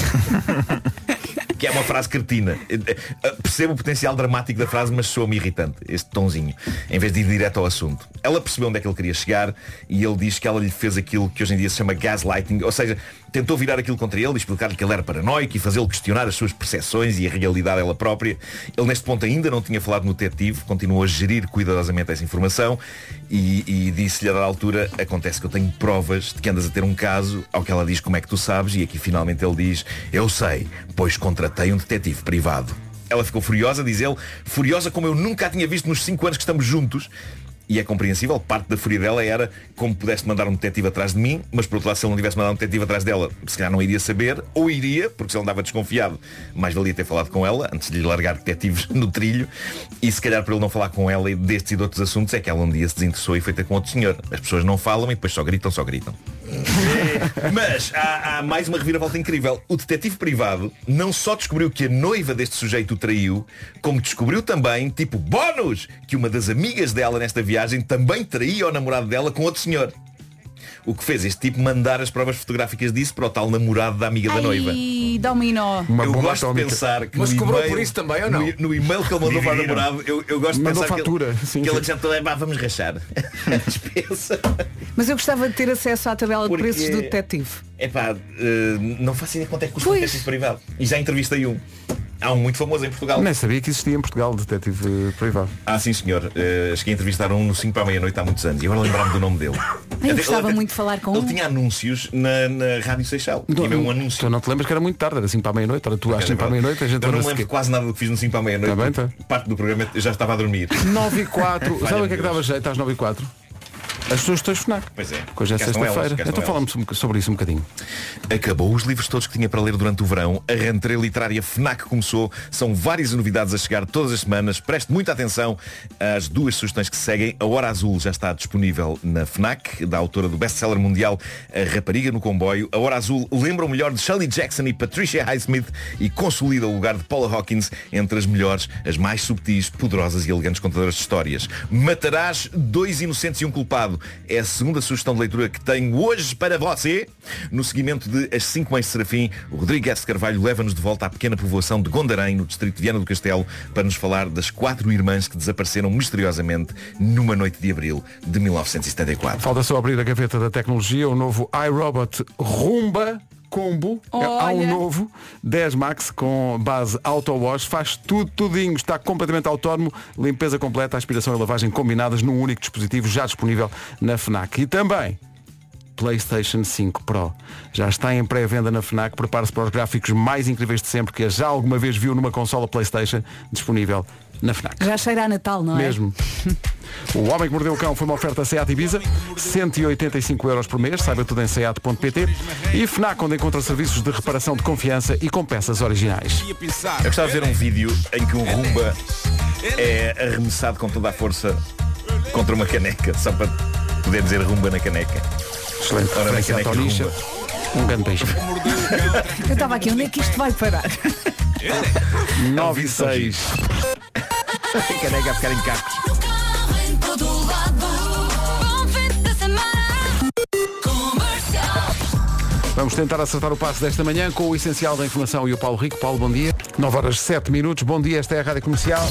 Que é uma frase cretina. Percebo o potencial dramático da frase, mas soa-me irritante este tonzinho, em vez de ir direto ao assunto. Ela percebeu onde é que ele queria chegar e ele diz que ela lhe fez aquilo que hoje em dia se chama gaslighting, ou seja, tentou virar aquilo contra ele e explicar-lhe que ele era paranoico e fazê-lo questionar as suas percepções e a realidade ela própria. Ele neste ponto ainda não tinha falado no detetive, continuou a gerir cuidadosamente essa informação e, e disse-lhe a dada altura: acontece que eu tenho provas de que andas a ter um caso. Ao que ela diz: como é que tu sabes? E aqui finalmente ele diz: eu sei, pois contratei um detetive privado. Ela ficou furiosa, diz ele, furiosa como eu nunca a tinha visto nos cinco anos que estamos juntos. E é compreensível, parte da fúria dela era como pudeste mandar um detetive atrás de mim, mas por outro lado, se ele não tivesse mandado um detetive atrás dela, se calhar não iria saber, ou iria, porque se ele andava desconfiado, mais valia ter falado com ela antes de lhe largar detetives no trilho. E se calhar por ele não falar com ela destes e de outros assuntos, é que ela um dia se desinteressou e foi ter com outro senhor. As pessoas não falam e depois só gritam, só gritam. Mas há, há mais uma reviravolta incrível. O detetive privado não só descobriu que a noiva deste sujeito o traiu, como descobriu também, tipo bónus, que uma das amigas dela nesta viagem também traía o namorado dela com outro senhor. o que fez este tipo mandar as provas fotográficas disso para o tal namorado da amiga da noiva. Ai, dominó. Eu gosto de pensar que Mas no cobrou e-mail, por isso também ou não? No, no e-mail que ele mandou para o namorado, eu, eu gosto de Mandou pensar fatura, que ele, sim, que ele sim. adiantou, "É, vá, vamos rachar." Dispensa. Mas eu gostava de ter acesso à tabela Porque- de preços do detetive. É pá, não faço ideia quanto é que custa um Pois. detetive privado. E já entrevistei um. Há um muito famoso em Portugal. Nem sabia que existia em Portugal detetive eh, privado. Ah, sim senhor. Uh, acho que entrevistaram um no cinco para a meia-noite há muitos anos. E agora lembrar-me do nome dele. Ai, eu Até- gostava ele até- muito de falar com Ele um. tinha anúncios na, na Rádio Seixal. Tinha mesmo um anúncio. Tu não te lembras que era muito tarde, era cinco para a meia-noite, era tu às cinco para a meia-noite, a gente Eu não me lembra-se lembro que- quase nada do que fiz no cinco para a meia-noite. Tá bem, porque Parte do programa eu já estava a dormir. nove e quatro. Sabe o que é que dava jeito às nove e quatro? As sugestões FNAC. Pois é. Hoje é Cá estão elas, sexta-feira. cá estão Então falamos um- sobre isso um bocadinho. Acabou os livros todos que tinha para ler durante o verão. A rentrée literária FNAC começou. São várias novidades a chegar todas as semanas. Preste muita atenção às duas sugestões que se seguem. A Hora Azul já está disponível na FNAC, da autora do best-seller mundial A Rapariga no Comboio. A Hora Azul lembra o melhor de Shirley Jackson e Patricia Highsmith e consolida o lugar de Paula Hawkins entre as melhores, as mais subtis, poderosas e elegantes contadoras de histórias. Matarás dois inocentes e um culpado. É a segunda sugestão de leitura que tenho hoje para você. No seguimento de As Cinco Mães de Serafim, o Rodrigo S. Carvalho leva-nos de volta à pequena povoação de Gondarém, no distrito de Viana do Castelo, para nos falar das quatro irmãs que desapareceram misteriosamente numa noite de abril de mil novecentos e setenta e quatro. Falta só abrir a gaveta da tecnologia, o novo iRobot Rumba Combo. Há um Olha. novo dez Max com base Auto Wash, faz tudo, tudinho, está completamente autónomo, limpeza completa, aspiração e lavagem combinadas num único dispositivo, já disponível na FNAC. E também PlayStation cinco Pro. Já está em pré-venda na FNAC, prepare-se para os gráficos mais incríveis de sempre que já alguma vez viu numa consola PlayStation, disponível na FNAC. Já cheira a Natal, não é? Mesmo. O Homem que Mordeu o Cão foi uma oferta Seat Ibiza, cento e oitenta e cinco euros por mês, saiba tudo em seat ponto pt, e FNAC, onde encontra serviços de reparação de confiança e com peças originais. Eu gostava de ver um vídeo em que um Rumba é arremessado com toda a força contra uma caneca, só para poder dizer Rumba na caneca. Excelente Ora, na referência à caneca Tonicha. Rumba. Um grande beijo. Eu estava aqui, onde é que isto vai parar? nove e seis. A caneca a ficar em cacos. Vamos tentar acertar o passo desta manhã com o essencial da informação e o Paulo Rico. Paulo, bom dia. nove horas sete minutos. Bom dia, esta é a Rádio Comercial.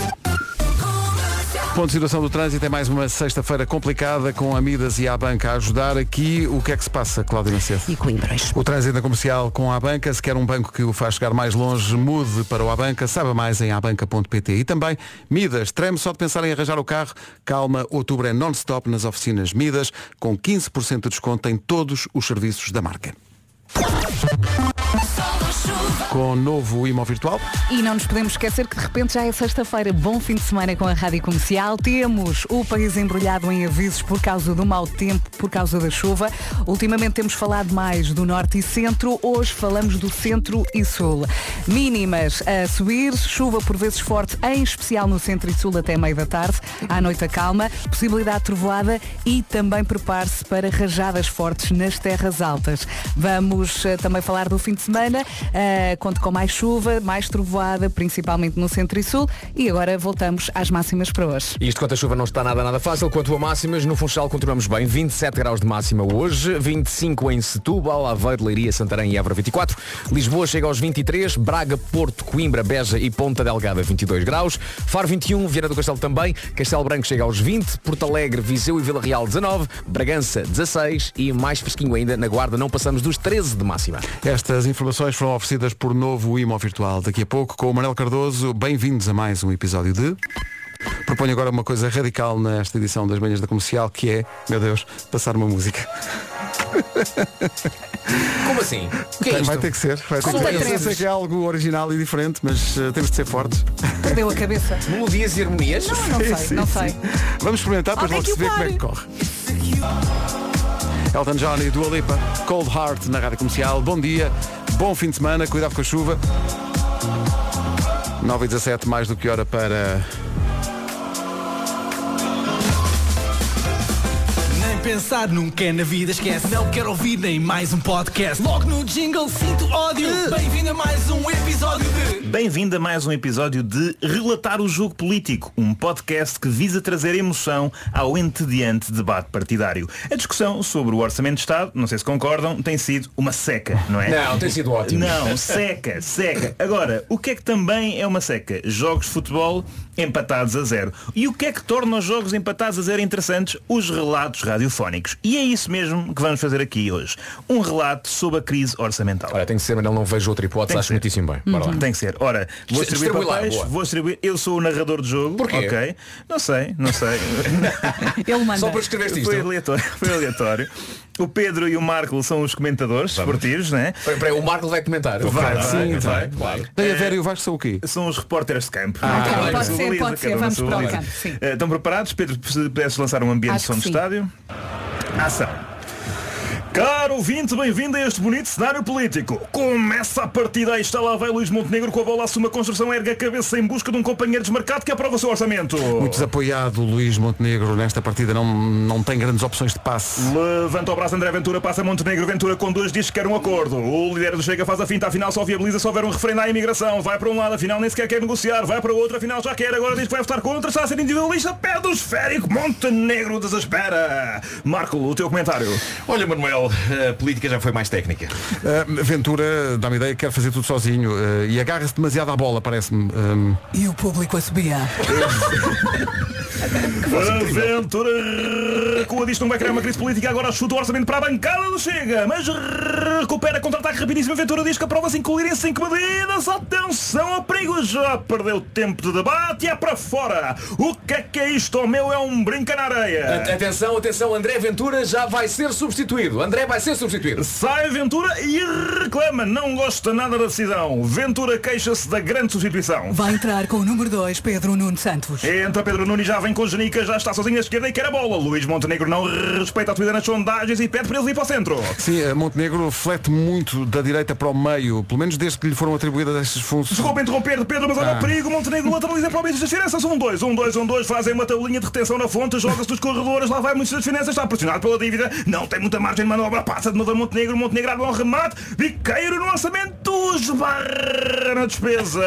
Ponto de situação do trânsito, é mais uma sexta-feira complicada com a Midas e a Banca a ajudar. Aqui, o que é que se passa, Cláudia Macedo? E Coimbras. O trânsito da comercial com a Banca, se quer um banco que o faz chegar mais longe, mude para o Abanca, saiba mais em abanca ponto pt. E também, Midas, treme só de pensar em arranjar o carro, calma, outubro é non-stop nas oficinas Midas, com quinze por cento de desconto em todos os serviços da marca. Com o novo I M O virtual. E não nos podemos esquecer que de repente já é sexta-feira. Bom fim de semana com a Rádio Comercial. Temos o país embrulhado em avisos por causa do mau tempo, por causa da chuva. Ultimamente temos falado mais do norte e centro. Hoje falamos do centro e sul. Mínimas a subir, chuva por vezes forte, em especial no centro e sul até meio da tarde. À noite a calma, possibilidade de trovoada e também prepare-se para rajadas fortes nas terras altas. Vamos uh, também falar do fim de semana. Uh, conto com mais chuva, mais trovoada, principalmente no centro e sul. E agora voltamos às máximas para hoje. Isto quanto a chuva não está nada, nada fácil. Quanto a máximas, no Funchal continuamos bem. vinte e sete graus de máxima hoje, vinte e cinco em Setúbal, Aveiro, Leiria, Santarém e Évora vinte e quatro. Lisboa chega aos vinte e três, Braga, Porto, Coimbra, Beja e Ponta Delgada vinte e dois graus. Faro vinte e um, Viana do Castelo também. Castelo Branco chega aos vinte, Porto Alegre, Viseu e Vila Real dezanove, Bragança dezasseis e mais fresquinho ainda na Guarda não passamos dos treze de máxima. Estas informações foram oferecidas por novo I M O virtual. Daqui a pouco, com o Manuel Cardoso, bem-vindos a mais um episódio de... Proponho agora uma coisa radical nesta edição das Manhãs da Comercial, que é, meu Deus, passar uma música. Como assim? O que é Tem, isto? vai ter que ser. Vai ter Como que te ser. Eu atreves? sei que é algo original e diferente, mas uh, temos de ser fortes. Perdeu a cabeça. Melodias e harmonias? Não, não sei, Sim, não sim. sei. Vamos experimentar, depois Alguém logo se que vê o como é que corre. Elton John e Dua Lipa, Cold Heart na Rádio Comercial. Bom dia, bom fim de semana, cuidado com a chuva. nove e dezassete, mais do que hora para... pensar, nunca na vida esquece. Não quero ouvir nem mais um podcast. Logo no jingle sinto ódio. Bem-vindo a mais um episódio de... Bem-vindo a mais um episódio de Relatar o Jogo Político, um podcast que visa trazer emoção ao entediante debate partidário. A discussão sobre o Orçamento de Estado, não sei se concordam, tem sido uma seca, não é? Não, tem sido ótimo. Não, seca, seca. Agora, o que é que também é uma seca? Jogos de futebol empatados a zero. E o que é que torna os jogos empatados a zero interessantes? Os relatos radiofónicos. E é isso mesmo que vamos fazer aqui hoje. Um relato sobre a crise orçamental. Olha, tem que ser, mas não vejo outra hipótese, acho muitíssimo bem. Bora lá. Tem que ser. Ora, vou distribuir Distribui lá, papéis, boa. vou distribuir. Eu sou o narrador do jogo. Porquê? Ok. Não sei, não sei. Ele manda. Só para escrever isto. Foi aleatório. Foi aleatório. O Pedro e o Marco são os comentadores esportivos, né? Peraí, peraí, o Marco vai comentar. Vai, vai, Sim, vai. Claro. Daí a Vera e o Vasco são o quê? São os repórteres de campo. Ah, Cada um ok. na Pode sua ser, baliza, pode ser. cada um na Vamos sua para o baliza. campo, sim. Eh, Estão preparados? Pedro, se pudesse lançar um ambiente de Acho som que de sim. estádio. Ação. Caro ouvinte, bem-vindo a este bonito cenário político. Começa a partida, aí está lá vai Luís Montenegro com a bola, assume a construção, ergue a cabeça em busca de um companheiro desmarcado que aprova o seu orçamento. Muito desapoiado o Luís Montenegro nesta partida, não, não tem grandes opções de passe. Levanta o braço André Ventura, passa Montenegro, Ventura com dois diz que quer um acordo. O líder do Chega faz a finta, afinal só viabiliza se houver um referendo à imigração. Vai para um lado, afinal nem sequer quer negociar. Vai para o outro, afinal já quer, agora diz que vai votar contra, está a ser individualista, pede o esférico. Montenegro desespera. Marco, o teu comentário. Olha, Manuel, a política já foi mais técnica. Uh, Ventura, dá-me ideia, quer fazer tudo sozinho uh, e agarra-se demasiado à bola, parece-me. Um... E o público a subir. Ventura recua, diz que não vai criar uma crise política, agora chuta o orçamento para a bancada do Chega, mas recupera contra-ataque rapidíssimo. Ventura diz que aprova-se incluir em cinco medidas. Atenção ao perigo, já perdeu tempo de debate e é para fora. O que é que é isto, oh meu? É um brinca na areia. Atenção, atenção, André Ventura já vai ser substituído. André vai ser substituído. Sai Ventura e reclama, não gosta nada da decisão. Ventura queixa-se da grande substituição. Vai entrar com o número dois, Pedro Nuno Santos. Entra Pedro Nunes, já vem com Genica, já está sozinho à esquerda e quer a bola. Luís Montenegro não respeita a subida nas sondagens e pede para ele ir para o centro. Sim, uh, Montenegro flete muito da direita para o meio, pelo menos desde que lhe foram atribuídas estas funções. Desculpa interromper de Pedro, mas olha Ah. o perigo. Montenegro lateraliza para o meio das finanças. Um dois, um dois, um dois. Fazem uma tabelinha de retenção na fonte, joga-se dos corredores, lá vai muitos das finanças, está pressionado pela dívida, não tem muita margem de manobra, passa de novo a Montenegro, Montenegro abre um remate, Biqueiro no orçamento, esbarra na despesa.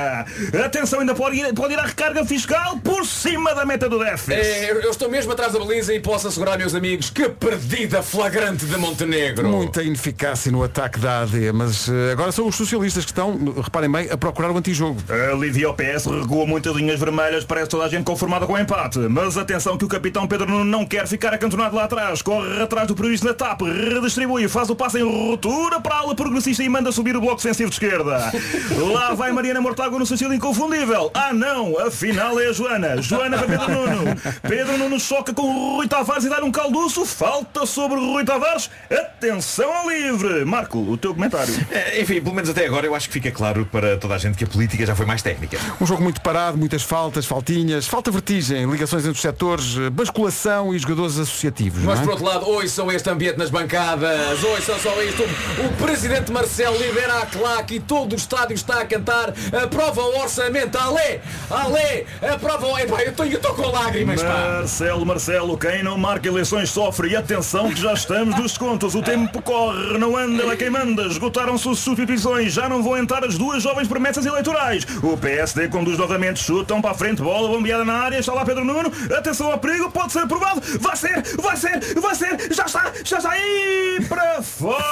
Atenção, ainda pode ir, pode ir à recarga fiscal por cima da meta do déficit. É, eu eu estou mesmo atrás da baliza e posso assegurar, meus amigos, que perdida flagrante de Montenegro. Muita ineficácia no ataque da A D, mas uh, agora são os socialistas que estão, reparem bem, a procurar o antijogo. Alivia o P S, regua muitas linhas vermelhas, parece toda a gente conformada com o empate. Mas atenção que o capitão Pedro Nuno não quer ficar acantonado lá atrás. Corre atrás do prejuízo na T A P, redistribui, faz o passe em ruptura para a ala progressista e manda subir o bloco defensivo de esquerda. Lá vai Mariana Mortágua no seu estilo inconfundível. Ah não, afinal é a Joana. Joana para Pedro Nuno. Pedro Nuno choca com o Rui Tavares e dá um calduço. Falta sobre o Rui Tavares. Atenção ao livre. Marco, o teu comentário. É, enfim, pelo menos até agora eu acho que fica claro para toda a gente que a política já foi mais técnica. Um jogo muito parado, muitas faltas, faltinhas, falta vertigem, ligações entre os setores, uh, basculação e jogadores associativos. Mas não é? por outro lado, ouçam este ambiente nas bancadas, ouçam só isto. O presidente Marcelo libera a claque e todo o estádio está a cantar. Aprova o orçamento, alê, alê, aprova o... Epá, eu estou com lágrimas, pá. Marcelo, Marcelo, quem não marca eleições sofre. E atenção que já estamos nos descontos. O tempo corre, não anda lá quem manda. Esgotaram-se as substituições, já não vão entrar as duas jovens promessas eleitorais. O P S D conduz novamente, chutam para a frente, bola bombeada na área, está lá Pedro Nuno. Atenção ao perigo, pode ser aprovado. Vai ser, vai ser, vai ser. Já está, já está aí para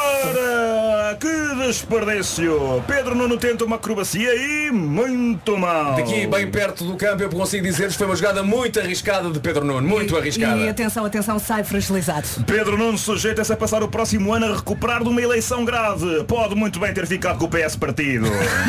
fora. Que desperdício. Pedro Nuno tenta uma acrobacia e muito mal. Daqui bem perto do campo eu consigo dizer-vos que foi uma jogada muito arriscada de Pedro Nuno, muito e, arriscada. E atenção, atenção, sai fragilizado. Pedro Nuno sujeita-se a passar o próximo ano a recuperar de uma eleição grave. Pode muito bem ter ficado com o P S partido.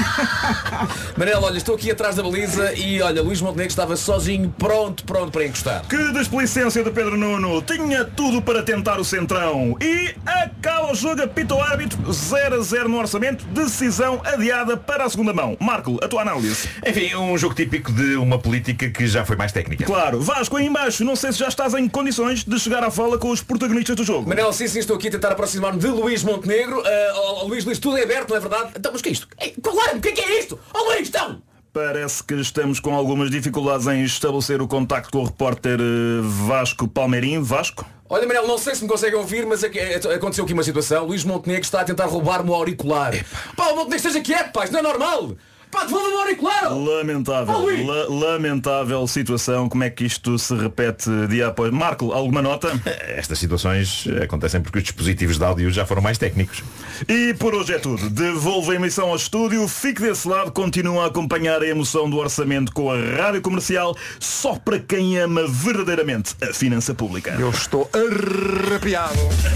Manel, olha, estou aqui atrás da baliza e olha, Luís Montenegro estava sozinho, pronto, pronto para encostar. Que desplicência de Pedro Nuno. Tinha tudo para tentar o centrão. E acaba o jogo, apita o árbitro, zero a zero no orçamento, decisão adiada para a segunda mão. Marco, a tua análise. Enfim, um jogo típico de uma política que já foi mais técnica. Claro, Vasco aí em baixo, não sei se já estás em condições de chegar à fala com os protagonistas do jogo. Manel, sim, sim, estou aqui a tentar aproximar-me de Luís Montenegro. Uh, oh, Luís, Luís, tudo é aberto, não é verdade? Então, mas o que é isto? Ei, alarme, o que é que é isto? Oh, Luís, então! Parece que estamos com algumas dificuldades em estabelecer o contacto com o repórter uh, Vasco Palmeirinho. Vasco? Olha, Manel, não sei se me consegue ouvir, mas aqui, aconteceu aqui uma situação. Luís Montenegro está a tentar roubar-me o auricular. Epa. Pá, o Montenegro esteja quieto, pá, isto não é normal. Pá, devolva-me o auricular. Lamentável, oh, la lamentável situação. Como é que isto se repete dia após? Marco, alguma nota? Estas situações acontecem porque os dispositivos de áudio já foram mais técnicos. E por hoje é tudo. Devolvo a emissão ao estúdio. Fique desse lado, continua a acompanhar a emoção do orçamento com a Rádio Comercial, só para quem ama verdadeiramente a finança pública. Eu estou arrepiado.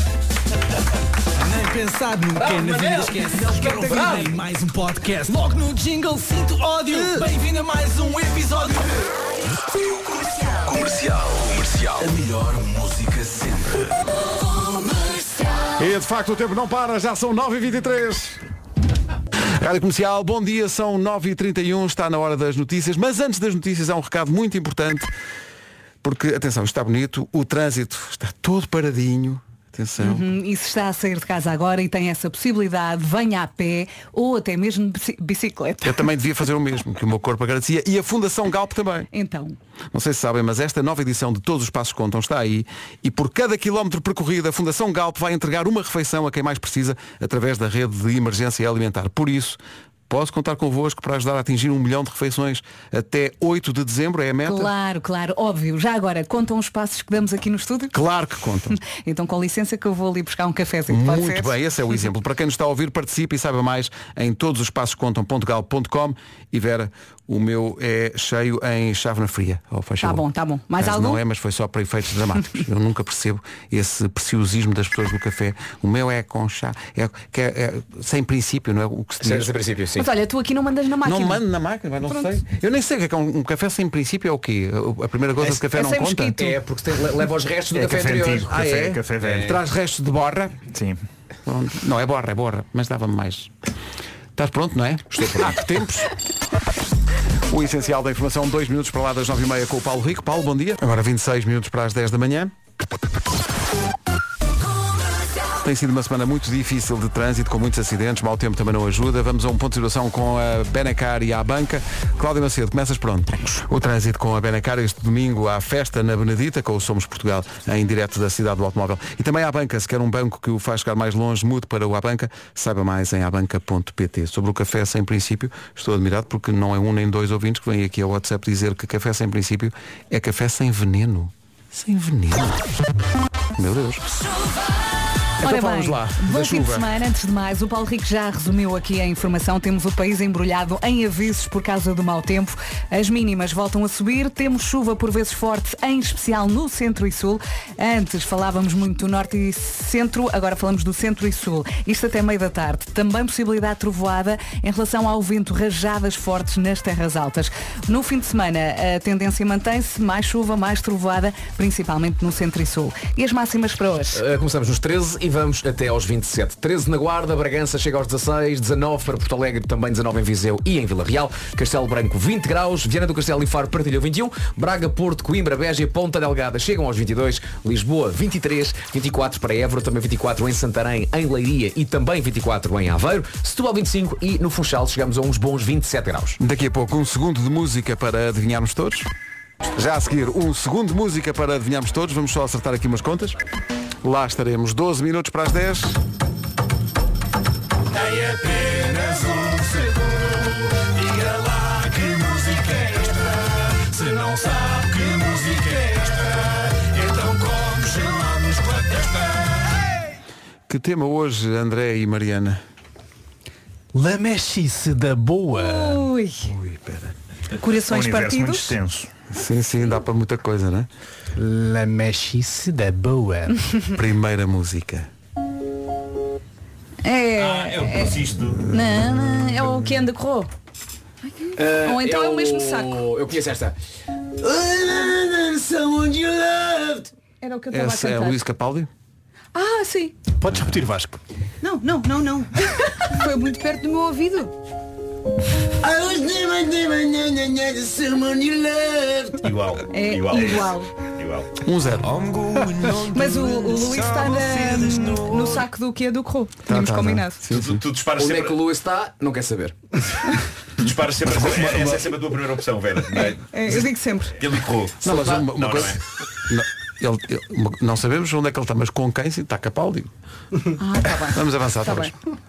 Nem pensar nunca ah, na vida esquece. Eles querem ouvir mais um podcast. Logo no jingle sinto ódio. Uh. Bem-vindo a mais um episódio. Comercial. Comercial. Comercial. A melhor música sempre. E de facto o tempo não para, já são nove e vinte e três. Rádio Comercial, bom dia, são nove e trinta e um, está na hora das notícias, mas antes das notícias há um recado muito importante, porque, atenção, está bonito, o trânsito está todo paradinho. Atenção. Uhum, e se está a sair de casa agora e tem essa possibilidade, venha a pé ou até mesmo de bicicleta. Eu também devia fazer o mesmo, que o meu corpo agradecia. E a Fundação Galp também. Então. Não sei se sabem, mas esta nova edição de Todos os Passos Contam está aí. E por cada quilómetro percorrido, a Fundação Galp vai entregar uma refeição a quem mais precisa através da rede de emergência alimentar. Por isso, posso contar convosco para ajudar a atingir um milhão de refeições até oito de dezembro, é a meta? Claro, claro, óbvio. Já agora, contam os passos que damos aqui no estúdio? Claro que contam. Então, com licença que eu vou ali buscar um cafezinho. Muito bem, esse é o exemplo. Para quem nos está a ouvir, participe e saiba mais em todos os passos contam ponto gal ponto com. E Vera, o meu é cheio em chávena fria. Oh, tá bom, tá bom. Mais Mas algo? Não é, mas foi só para efeitos dramáticos. Eu nunca percebo esse preciosismo das pessoas do café. O meu é com chá. É, que é, é sem princípio, não é o que se diz. Sem princípio, sim. Mas olha, tu aqui não mandas na máquina. Não mando na máquina, mas não Pronto. sei. Eu nem sei o que é que é um, um café sem princípio é o quê? A primeira goza é, de café é não conta? Mosquito. É, porque tem, leva os restos do é café, café anterior. Antigo, ah, café, é? café velho. É. Traz restos de borra? Sim. Não, é borra, é borra, mas dava-me mais. Estás pronto, não é? Estou pronto. Há que tempos. O essencial da informação, dois minutos para lá das nove e meia com o Paulo Rico. Paulo, bom dia. Agora vinte e seis minutos para as dez da manhã. Tem sido uma semana muito difícil de trânsito, com muitos acidentes, mau tempo também não ajuda. Vamos a um ponto de situação com a Benacar e a Banca. Cláudia Macedo, começas pronto. O trânsito com a Benacar este domingo à festa na Benedita, com o Somos Portugal, em direto da cidade do automóvel. E também a Banca, se quer um banco que o faz chegar mais longe, mude para o Abanca. Saiba mais em abanca ponto pt. Sobre o café sem princípio, estou admirado porque não é um nem dois ouvintes que vêm aqui ao WhatsApp dizer que café sem princípio é café sem veneno. Sem veneno. Meu Deus. Ora Então bem, vamos lá, bom da fim chuva. de semana. Antes de mais, o Paulo Rico já resumiu aqui a informação. Temos o país embrulhado em avisos por causa do mau tempo. As mínimas voltam a subir. Temos chuva por vezes forte, em especial no centro e sul. Antes falávamos muito do norte e centro, agora falamos do centro e sul. Isto até meio da tarde. Também possibilidade de trovoada em relação ao vento, rajadas fortes nas terras altas. No fim de semana, a tendência mantém-se. Mais chuva, mais trovoada, principalmente no centro e sul. E as máximas para hoje? Uh, começamos nos treze e vamos até aos vinte e sete. treze na Guarda, Bragança chega aos dezasseis, dezanove para Porto Alegre, também dezanove em Viseu e em Vila Real, Castelo Branco vinte graus, Viana do Castelo e Faro partilham vinte e um, Braga, Porto, Coimbra, Beja e Ponta Delgada chegam aos vinte e dois, Lisboa vinte e três, vinte e quatro para Évora, também vinte e quatro em Santarém, em Leiria e também vinte e quatro em Aveiro, Setúbal vinte e cinco e no Funchal chegamos a uns bons vinte e sete graus. Daqui a pouco um segundo de música para adivinharmos todos. Já a seguir, um segundo de música para adivinharmos todos. Vamos só acertar aqui umas contas. Lá estaremos, doze minutos para as dez. Tem apenas um segundo. Diga lá que música é esta. Se não sabe que música é esta, então como chamamos com a testa? Que tema hoje, André e Mariana? Lamechice da boa. Ui. Ui, pera. Corações um universo partidos. muito extenso. Sim, sim, dá para muita coisa, não é? Lamechice da boa. Primeira música. É. Ah, é o que consisto. Não, não, é o que anda corrou. Uh, Ou então é o mesmo saco. Eu conheço esta. Era o que eu estava a Essa é cantar. Luís Capaldi? Ah, sim. Podes repetir, Vasco? Não, não, não, não. Foi muito perto do meu ouvido. Igual. É igual. igual. Igual. Um zero. Mas o, o Luís está na, no, no saco do que é do Corro. Tínhamos tá, tá. combinado. Sim, Tu, sim. tu disparas Onde é sempre. que o Luís está? Não quer saber. Tu disparas sempre. Essa é sempre a tua primeira opção, Vera. Não é? É, eu digo sempre. Ele correu. Não, mas uma, uma Não, coisa. não é. Não. ele, ele- não sabemos onde é que ele está, mas com quem sim, está Capaldi. Ah, tá bem. Vamos avançar, Tá talvez. bem.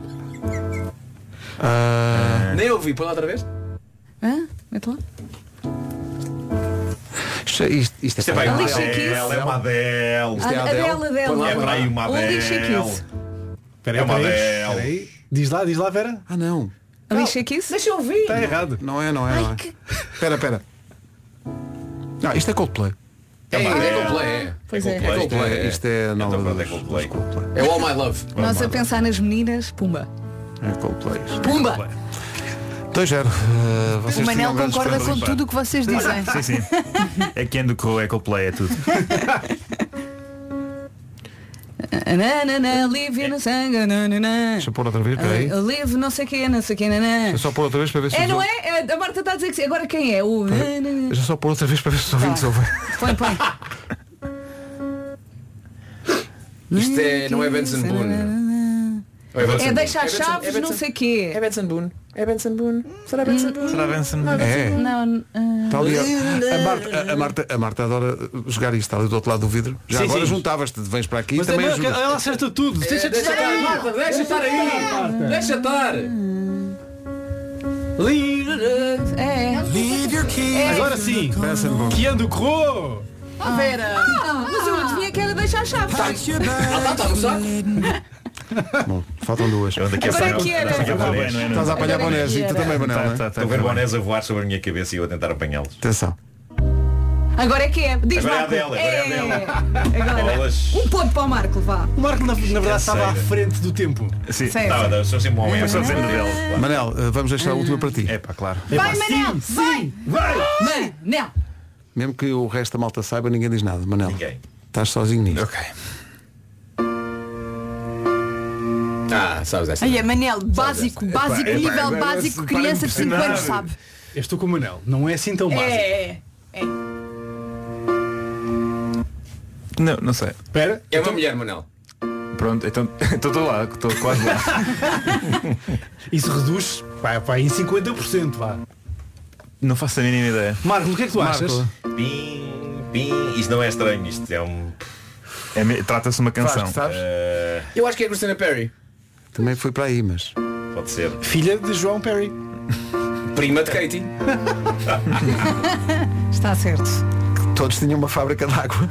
Ah, Nem ouvi, põe lá outra vez. Hã? Mete lá. isto, isto, isto Isto é para para aí uma Alicia Adele, Keys. é uma Adele. Isto é a Adele, Adele. Adele. Põe lá, É para aí uma Um Alicia Adele. Keys. Peraí, É uma peraí, Adele. peraí. Diz lá, diz lá, Vera. Ah não, Alicia Keys? Deixa eu ouvir. Está errado. não é, não é, não é. Espera, espera. Não, isto é Coldplay. É, é Coldplay, é. Pois é. É Isto Coldplay, é, é. isto é a nova Então pronto, é dos- Coldplay. dos Coldplay. É o All My Love. Nós a pensar nas meninas, pumba. É Coldplay. Pumba! dois zero. Uh, vocês O Manel tinham grandes concorda com esperanças. tudo o que vocês dizem. Sim, sim. É quem do que é Coldplay, é tudo. Nanana, live no sangue, nanana. Deixa eu pôr outra vez, peraí. Uh, Live não sei o que, não sei o que, nanana. Deixa eu só pôr outra vez para ver se É, os não ouvintes- é? É, a Marta está a dizer que sim. Agora quem é? O... Deixa eu só pôr outra vez para ver se os ouvintes Tá. ouvem. Põe, põe. Isto é, não é Benson Boone. Ou Benson É Boone? deixa as Benson- chaves, é não Benson- sei o quê. É Benson Boone. É Benson Boone. Será Benson Boone? Será Benson? É. Não, ah, Está ali a, a, Marta, a, a Marta, a Marta adora jogar isto, está ali do outro lado do vidro. Já Sim, agora sim. juntavas-te, vens para aqui e Mas também é, ajudas. ela acerta tudo. É, Deixa de deixa estar estar, aí. Marta, deixa estar aí. Deixa estar. é. Agora sim. Que ando corro. Ah, Vera. Ah, mas eu adivinha que era deixar as chaves. Ah, tá, tá no saco. Bom, faltam duas. Eu ando aqui a Agora apanhar- que era. a apanhar Tá bem, bonés. não é? Estás a apanhar Agora bonés e tu era. também, Manel, Tá, não é? tá, tá. Estou a ver bonés a voar sobre a minha cabeça e eu a tentar apanhá-los. Atenção. Agora é que é. Diz Agora é a Marco. dela, agora é a dela. Agora. Bolas. Um ponto para o Marco, vá. O Marco na, na verdade estava à Canseira. frente do tempo. Sim. Sei. Não, não, sou sempre um homem. Eu sou é dizendo dela. Manel, eh, vamos deixar a última para ti. É pá, claro. Vai, Manel. Vai. Vai. Manel. Mesmo que o resto da malta saiba, ninguém diz nada. Manel, Ninguém. estás sozinho nisto. Ok. Ah, sabes essa. Aí é Manel, básico, básico, epá, nível epá, básico, para criança de cinco impressionar. anos sabe. Eu estou com o Manel. Não é assim tão básico. É, é. Não, não sei. Espera. É uma mulher, Manel. Pronto, então estou lá, estou quase lá. Isso reduz vai, vai em cinquenta por cento. Vá. Não faço a mínima ideia. Marco, o que é que tu achas? Marco, Pim, pim. Isto não é estranho. Isto é um... É me- Trata-se de uma canção. Vasco, sabes? eh, Eu acho que é a Christina Perry. Também fui para aí, mas. pode ser. Filha de João Perry. Prima de Katie. Está certo. Todos tinham uma fábrica de água.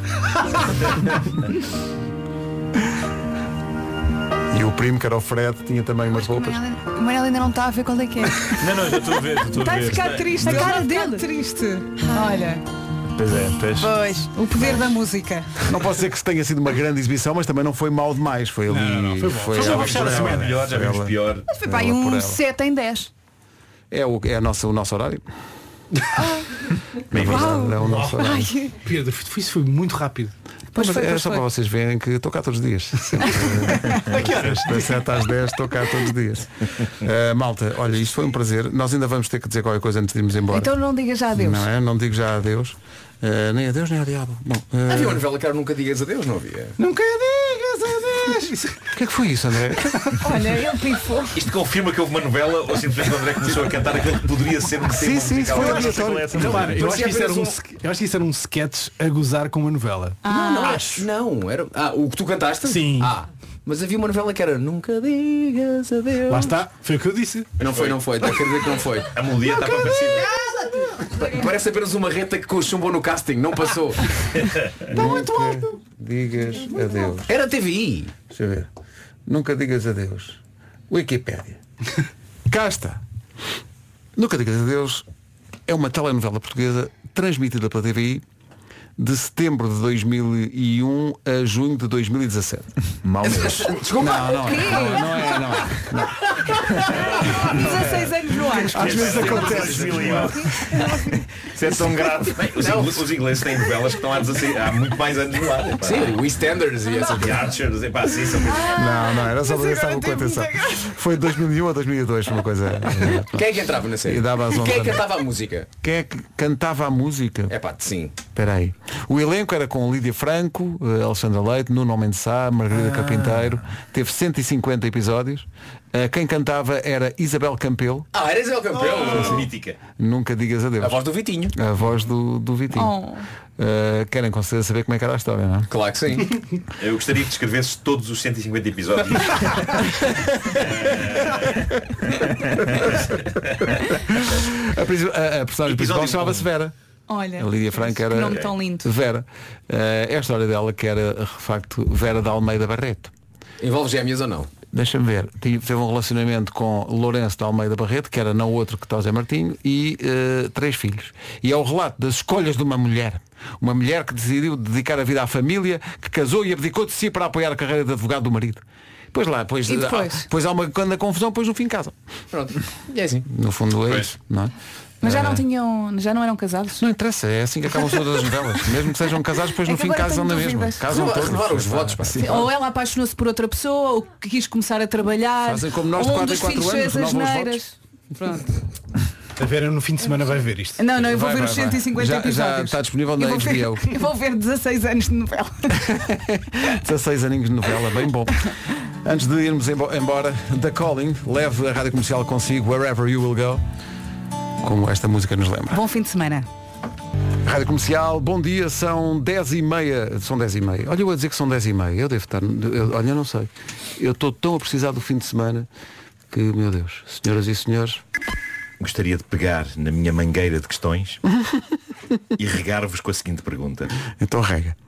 E o primo, que era o Fred, tinha também umas roupas. O Manel ainda não está a ver qual é que é. Não, não, já estou a ver, já estou a Está a ver. ficar triste. A cara dele triste. Olha, Pois é, pois. pois, o poder da música. Não posso dizer que tenha sido uma grande exibição, mas também não foi mal demais. Foi ali. Não, não, foi bom. Foi ela só por baixar assim, ela. é Melhor, já Foi vimos ela. pior. Mas foi para aí Ela por um ela. sete em dez. É, o, é a nossa, o nosso horário. Bem visto. É o nosso horário. Ai, Pedro, isso foi muito rápido. Mas foi, é pois só foi. para vocês verem que estou cá todos os dias. Sempre, A que horas? Das sete às dez estou cá todos os dias. Uh, malta, olha, isto foi um prazer. Nós ainda vamos ter que dizer qualquer coisa antes de irmos embora. então não diga já adeus. Não é? Não digo já adeus. Uh, nem adeus, nem ao diabo. Bom, uh, Havia uma novela que era Nunca Digas Adeus, não havia? Nunca digas adeus. O que é que foi isso, André? Olha, ele pifou. Isto confirma que houve uma novela ou simplesmente o André começou a cantar aquilo que poderia ser um Sim, tema sim, isso musical. foi Eu acho que aleatório. é essa Então, novela. para, eu, acho que isso era um, apenas um- sk- eu acho que isso era um sketch a gozar com uma novela. Não, não, acho. Não, era. Ah, o que tu cantaste? Sim. Ah, mas havia uma novela que era Nunca Digas Adeus. Lá está, foi o que eu disse. Não foi, não foi, quer dizer que não foi. A melodia está para parecer. Parece apenas uma reta que chumbou no casting, não passou. Nunca digas adeus. Era T V I. Deixa eu ver. Nunca digas adeus. Wikipédia. Cá está. Nunca digas adeus é uma telenovela portuguesa transmitida pela T V I de setembro de dois mil e um a junho de dois mil e dezassete. Mal mesmo. Desculpa. Não, não é. Não é, não é, não é. Não. dezasseis anos no ar. Às vezes acontece. Isso é tão grave. Bem, os, ingleses, os ingleses têm novelas que estão há, dezasseis, há muito mais anos no ar. Epá. Sim, o EastEnders e essa The Archers, epá, assim são coisas. Não, não, era só para ver se estava com atenção. Foi de dois mil e um a dois mil e dois, foi uma coisa. Quem é que entrava na série? E dava as Quem é que ondas. cantava a música? Quem é que cantava a música? É pá, sim. Espera aí. O elenco era com Lídia Franco, uh, Alexandra Leite, Nuno Homem de Sá, Margarida ah. Carpinteiro. Teve cento e cinquenta episódios. Uh, quem cantava era Isabel Campelo. Ah, era Isabel Campelo. Oh. Mítica. Nunca digas adeus. A voz do Vitinho. A voz do, do Vitinho. Oh. Uh, querem com certeza saber como é que era a história, não é? Claro que sim. Eu gostaria que descrevesses todos os cento e cinquenta episódios. a, a, a personagem principal chamava-se Vera. Olha, a Lídia Franco era que nome tão lindo. Vera. Uh, é a história dela que era, de facto, Vera de Almeida Barreto. Envolve gêmeas ou não? Deixa-me ver. Teve um relacionamento com Lourenço de Almeida Barreto, que era não outro que José Martinho, e uh, três filhos. E é o relato das escolhas de uma mulher. Uma mulher que decidiu dedicar a vida à família, que casou e abdicou de si para apoiar a carreira de advogado do marido. Pois lá, pois, e depois? Há, pois há uma grande confusão, pois no fim casam. Pronto. E é assim. No fundo é isso, não é? Mas já não tinham, já não eram casados? Não interessa, é assim que acabam todas as novelas. Mesmo que sejam casados, depois é no fim casam na mesma. Casam todos. Renovaram os votos, pá. Ou ela apaixonou-se por outra pessoa, ou que quis começar a trabalhar. Fazem como nós de ou um quatro dos em quatro filhos anos, fez as renovam os neiras. Pronto. A Vera no fim de semana vai ver isto. Não, não, eu vou Vai, ver vai, os cento e cinquenta já, episódios. já está disponível na eu vou H B O. ver, eu vou ver dezasseis anos de novela. dezasseis aninhos de novela, bem bom. Antes de irmos embora, The Calling, leve a rádio comercial consigo, wherever you will go, como esta música nos lembra. Bom fim de semana. Rádio Comercial, bom dia, são dez e meia. São dez e meia. Olha, eu a dizer que são dez e meia. Eu devo estar. Eu, olha, eu não sei. Eu estou tão a precisar do fim de semana que, meu Deus, senhoras e senhores. Gostaria de pegar na minha mangueira de questões e regar-vos com a seguinte pergunta. Então rega.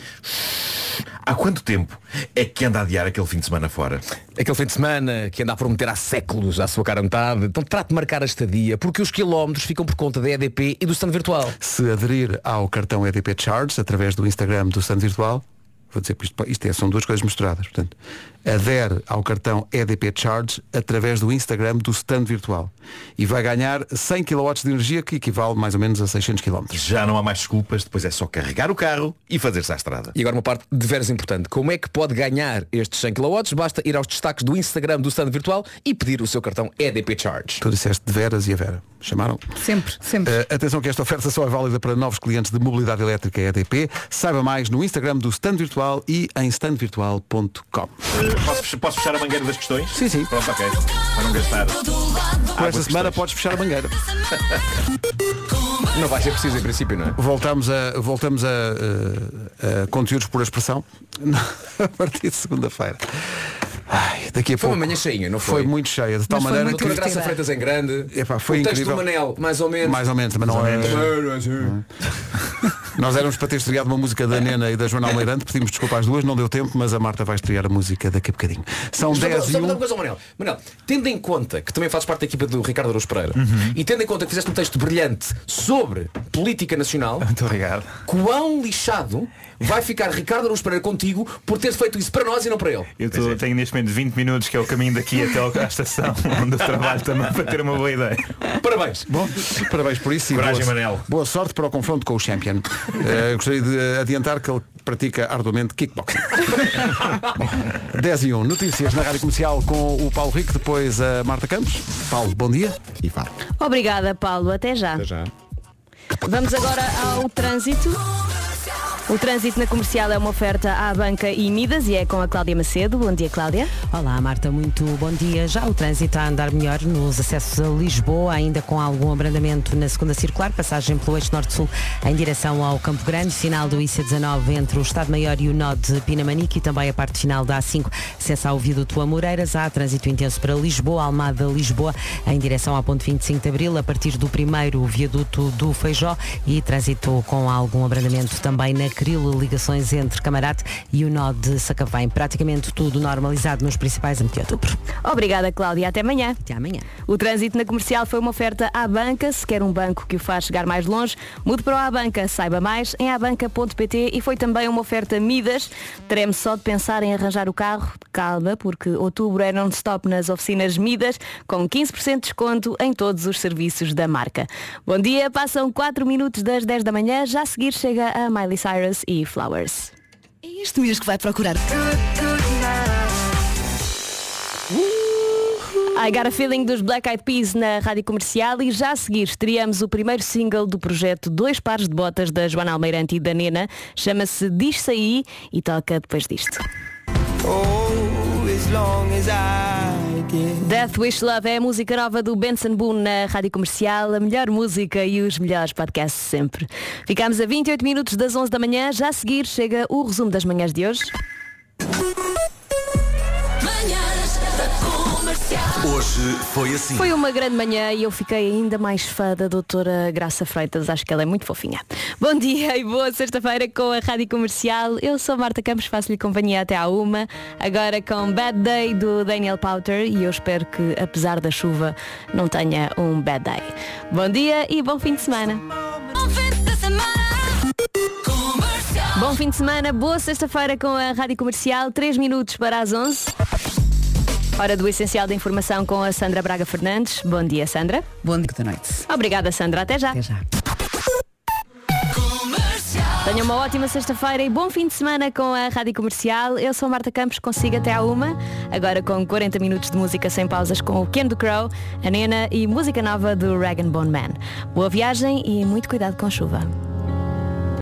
Há quanto tempo é que anda a adiar aquele fim de semana fora? Aquele fim de semana que anda a prometer há séculos à sua cara metade. Então trate de marcar a estadia, porque os quilómetros ficam por conta da E D P e do stand virtual. Se aderir ao cartão E D P Charge através do Instagram do stand virtual, vou dizer que isto, isto é, são duas coisas misturadas. Portanto, adere ao cartão E D P Charge através do Instagram do stand virtual e vai ganhar cem quilowatts de energia, que equivale mais ou menos a seiscentos quilómetros. Já não há mais desculpas, depois é só carregar o carro e fazer-se à estrada. E agora uma parte de veras importante. Como é que pode ganhar estes cem quilowatts? Basta ir aos destaques do Instagram do stand virtual e pedir o seu cartão E D P Charge. Tu disseste de veras e a Vera. Chamaram? Sempre, sempre. Uh, atenção que esta oferta só é válida para novos clientes de mobilidade elétrica E D P. Saiba mais no Instagram do stand virtual e em stand virtual ponto com. Uh, posso, posso fechar a mangueira das questões? Sim, sim. Pronto, ok. Para não gastar. Por esta semana podes fechar a mangueira. Não vai ser preciso em princípio, não é? Voltamos a, voltamos a, a, a conteúdos por expressão a partir de segunda-feira. Ai, daqui a foi pouco. uma manhã cheinha, não foi? Foi muito cheia, de tal Mas maneira que... que... Graça Freitas em grande. Epá, foi o texto incrível. do Manel, mais ou menos. Mais ou menos, mas não é... Nós éramos para ter estreado uma música da Nena e da Joana Almeirante, pedimos desculpa às duas, não deu tempo, mas a Marta vai estrear a música daqui a bocadinho. São dez e um. Coisa, Manel. Manel, tendo em conta que também fazes parte da equipa do Ricardo Araújo Pereira, uhum. e tendo em conta que fizeste um texto brilhante sobre política nacional, muito obrigado. Quão lixado vai ficar Ricardo Araújo Pereira contigo por ter feito isso para nós e não para ele? Eu tô, tenho neste momento vinte minutos, que é o caminho daqui até à estação onde eu trabalho também, para ter uma boa ideia. Parabéns. Bom, parabéns por isso. Coragem, e boa, Manel. boa sorte para o confronto com o Champion. Uh, gostaria de adiantar que ele pratica arduamente kickboxing. dez e um, notícias na Rádio Comercial com o Paulo Rico, depois a Marta Campos. Paulo, bom dia. E fala. Obrigada, Paulo. Até já. Até já. Vamos agora ao trânsito. O trânsito na comercial é uma oferta à Banca e Midas e é com a Cláudia Macedo. Bom dia, Cláudia. Olá, Marta, muito bom dia. Já o trânsito a andar melhor nos acessos a Lisboa, ainda com algum abrandamento na segunda circular, passagem pelo eixo norte-sul em direção ao Campo Grande, final do I C dezanove entre o Estado-Maior e o nó de Pinamanique e também a parte final da A cinco, acesso ao viaduto Amoreiras. Há trânsito intenso para Lisboa, Almada, Lisboa, em direção ao ponto vinte e cinco de Abril, a partir do primeiro viaduto do Feijó, e trânsito com algum abrandamento também na Crilo, ligações entre Camarate e o nó de Sacavém. Praticamente tudo normalizado nos principais a meio de outubro. Obrigada, Cláudia. Até amanhã. Até amanhã. O trânsito na comercial foi uma oferta à Banca. Se quer um banco que o faz chegar mais longe, mude para o A Banca. Saiba mais em abanca ponto pt. E foi também uma oferta Midas. Treme só de pensar em arranjar o carro. Calma, porque outubro é non-stop nas oficinas Midas, com quinze por cento de desconto em todos os serviços da marca. Bom dia, passam quatro minutos das dez da manhã. Já a seguir chega a Miley Cyrus e Flowers. É este mesmo que vai procurar. I Got a Feeling dos Black Eyed Peas na Rádio Comercial e já a seguir estreamos o primeiro single do projeto Dois Pares de Botas da Joana Almeirante e da Nena. Chama-se Diz-se Aí e toca depois disto. Death Wish Love é a música nova do Benson Boone na Rádio Comercial, a melhor música e os melhores podcasts sempre. Ficamos a vinte e oito minutos das onze da manhã, já a seguir chega o resumo das manhãs de hoje. Hoje foi assim. Foi uma grande manhã e eu fiquei ainda mais fã da doutora Graça Freitas. Acho que ela é muito fofinha. Bom dia e boa sexta-feira com a Rádio Comercial. Eu sou Marta Campos, faço-lhe companhia até à uma. Agora com Bad Day do Daniel Powter e eu espero que, apesar da chuva, não tenha um bad day. Bom dia e bom fim de semana. Bom fim de semana, boa sexta-feira com a Rádio Comercial. três minutos para as onze. Hora do Essencial da Informação com a Sandra Braga Fernandes. Bom dia, Sandra. Bom dia da noite. Obrigada, Sandra. Até já. Até já. Tenham uma ótima sexta-feira e bom fim de semana com a Rádio Comercial. Eu sou Marta Campos, consigo até à uma. Agora com quarenta minutos de música sem pausas com o Ken do Crow, a Nena e música nova do Rag and Bone Man. Boa viagem e muito cuidado com a chuva.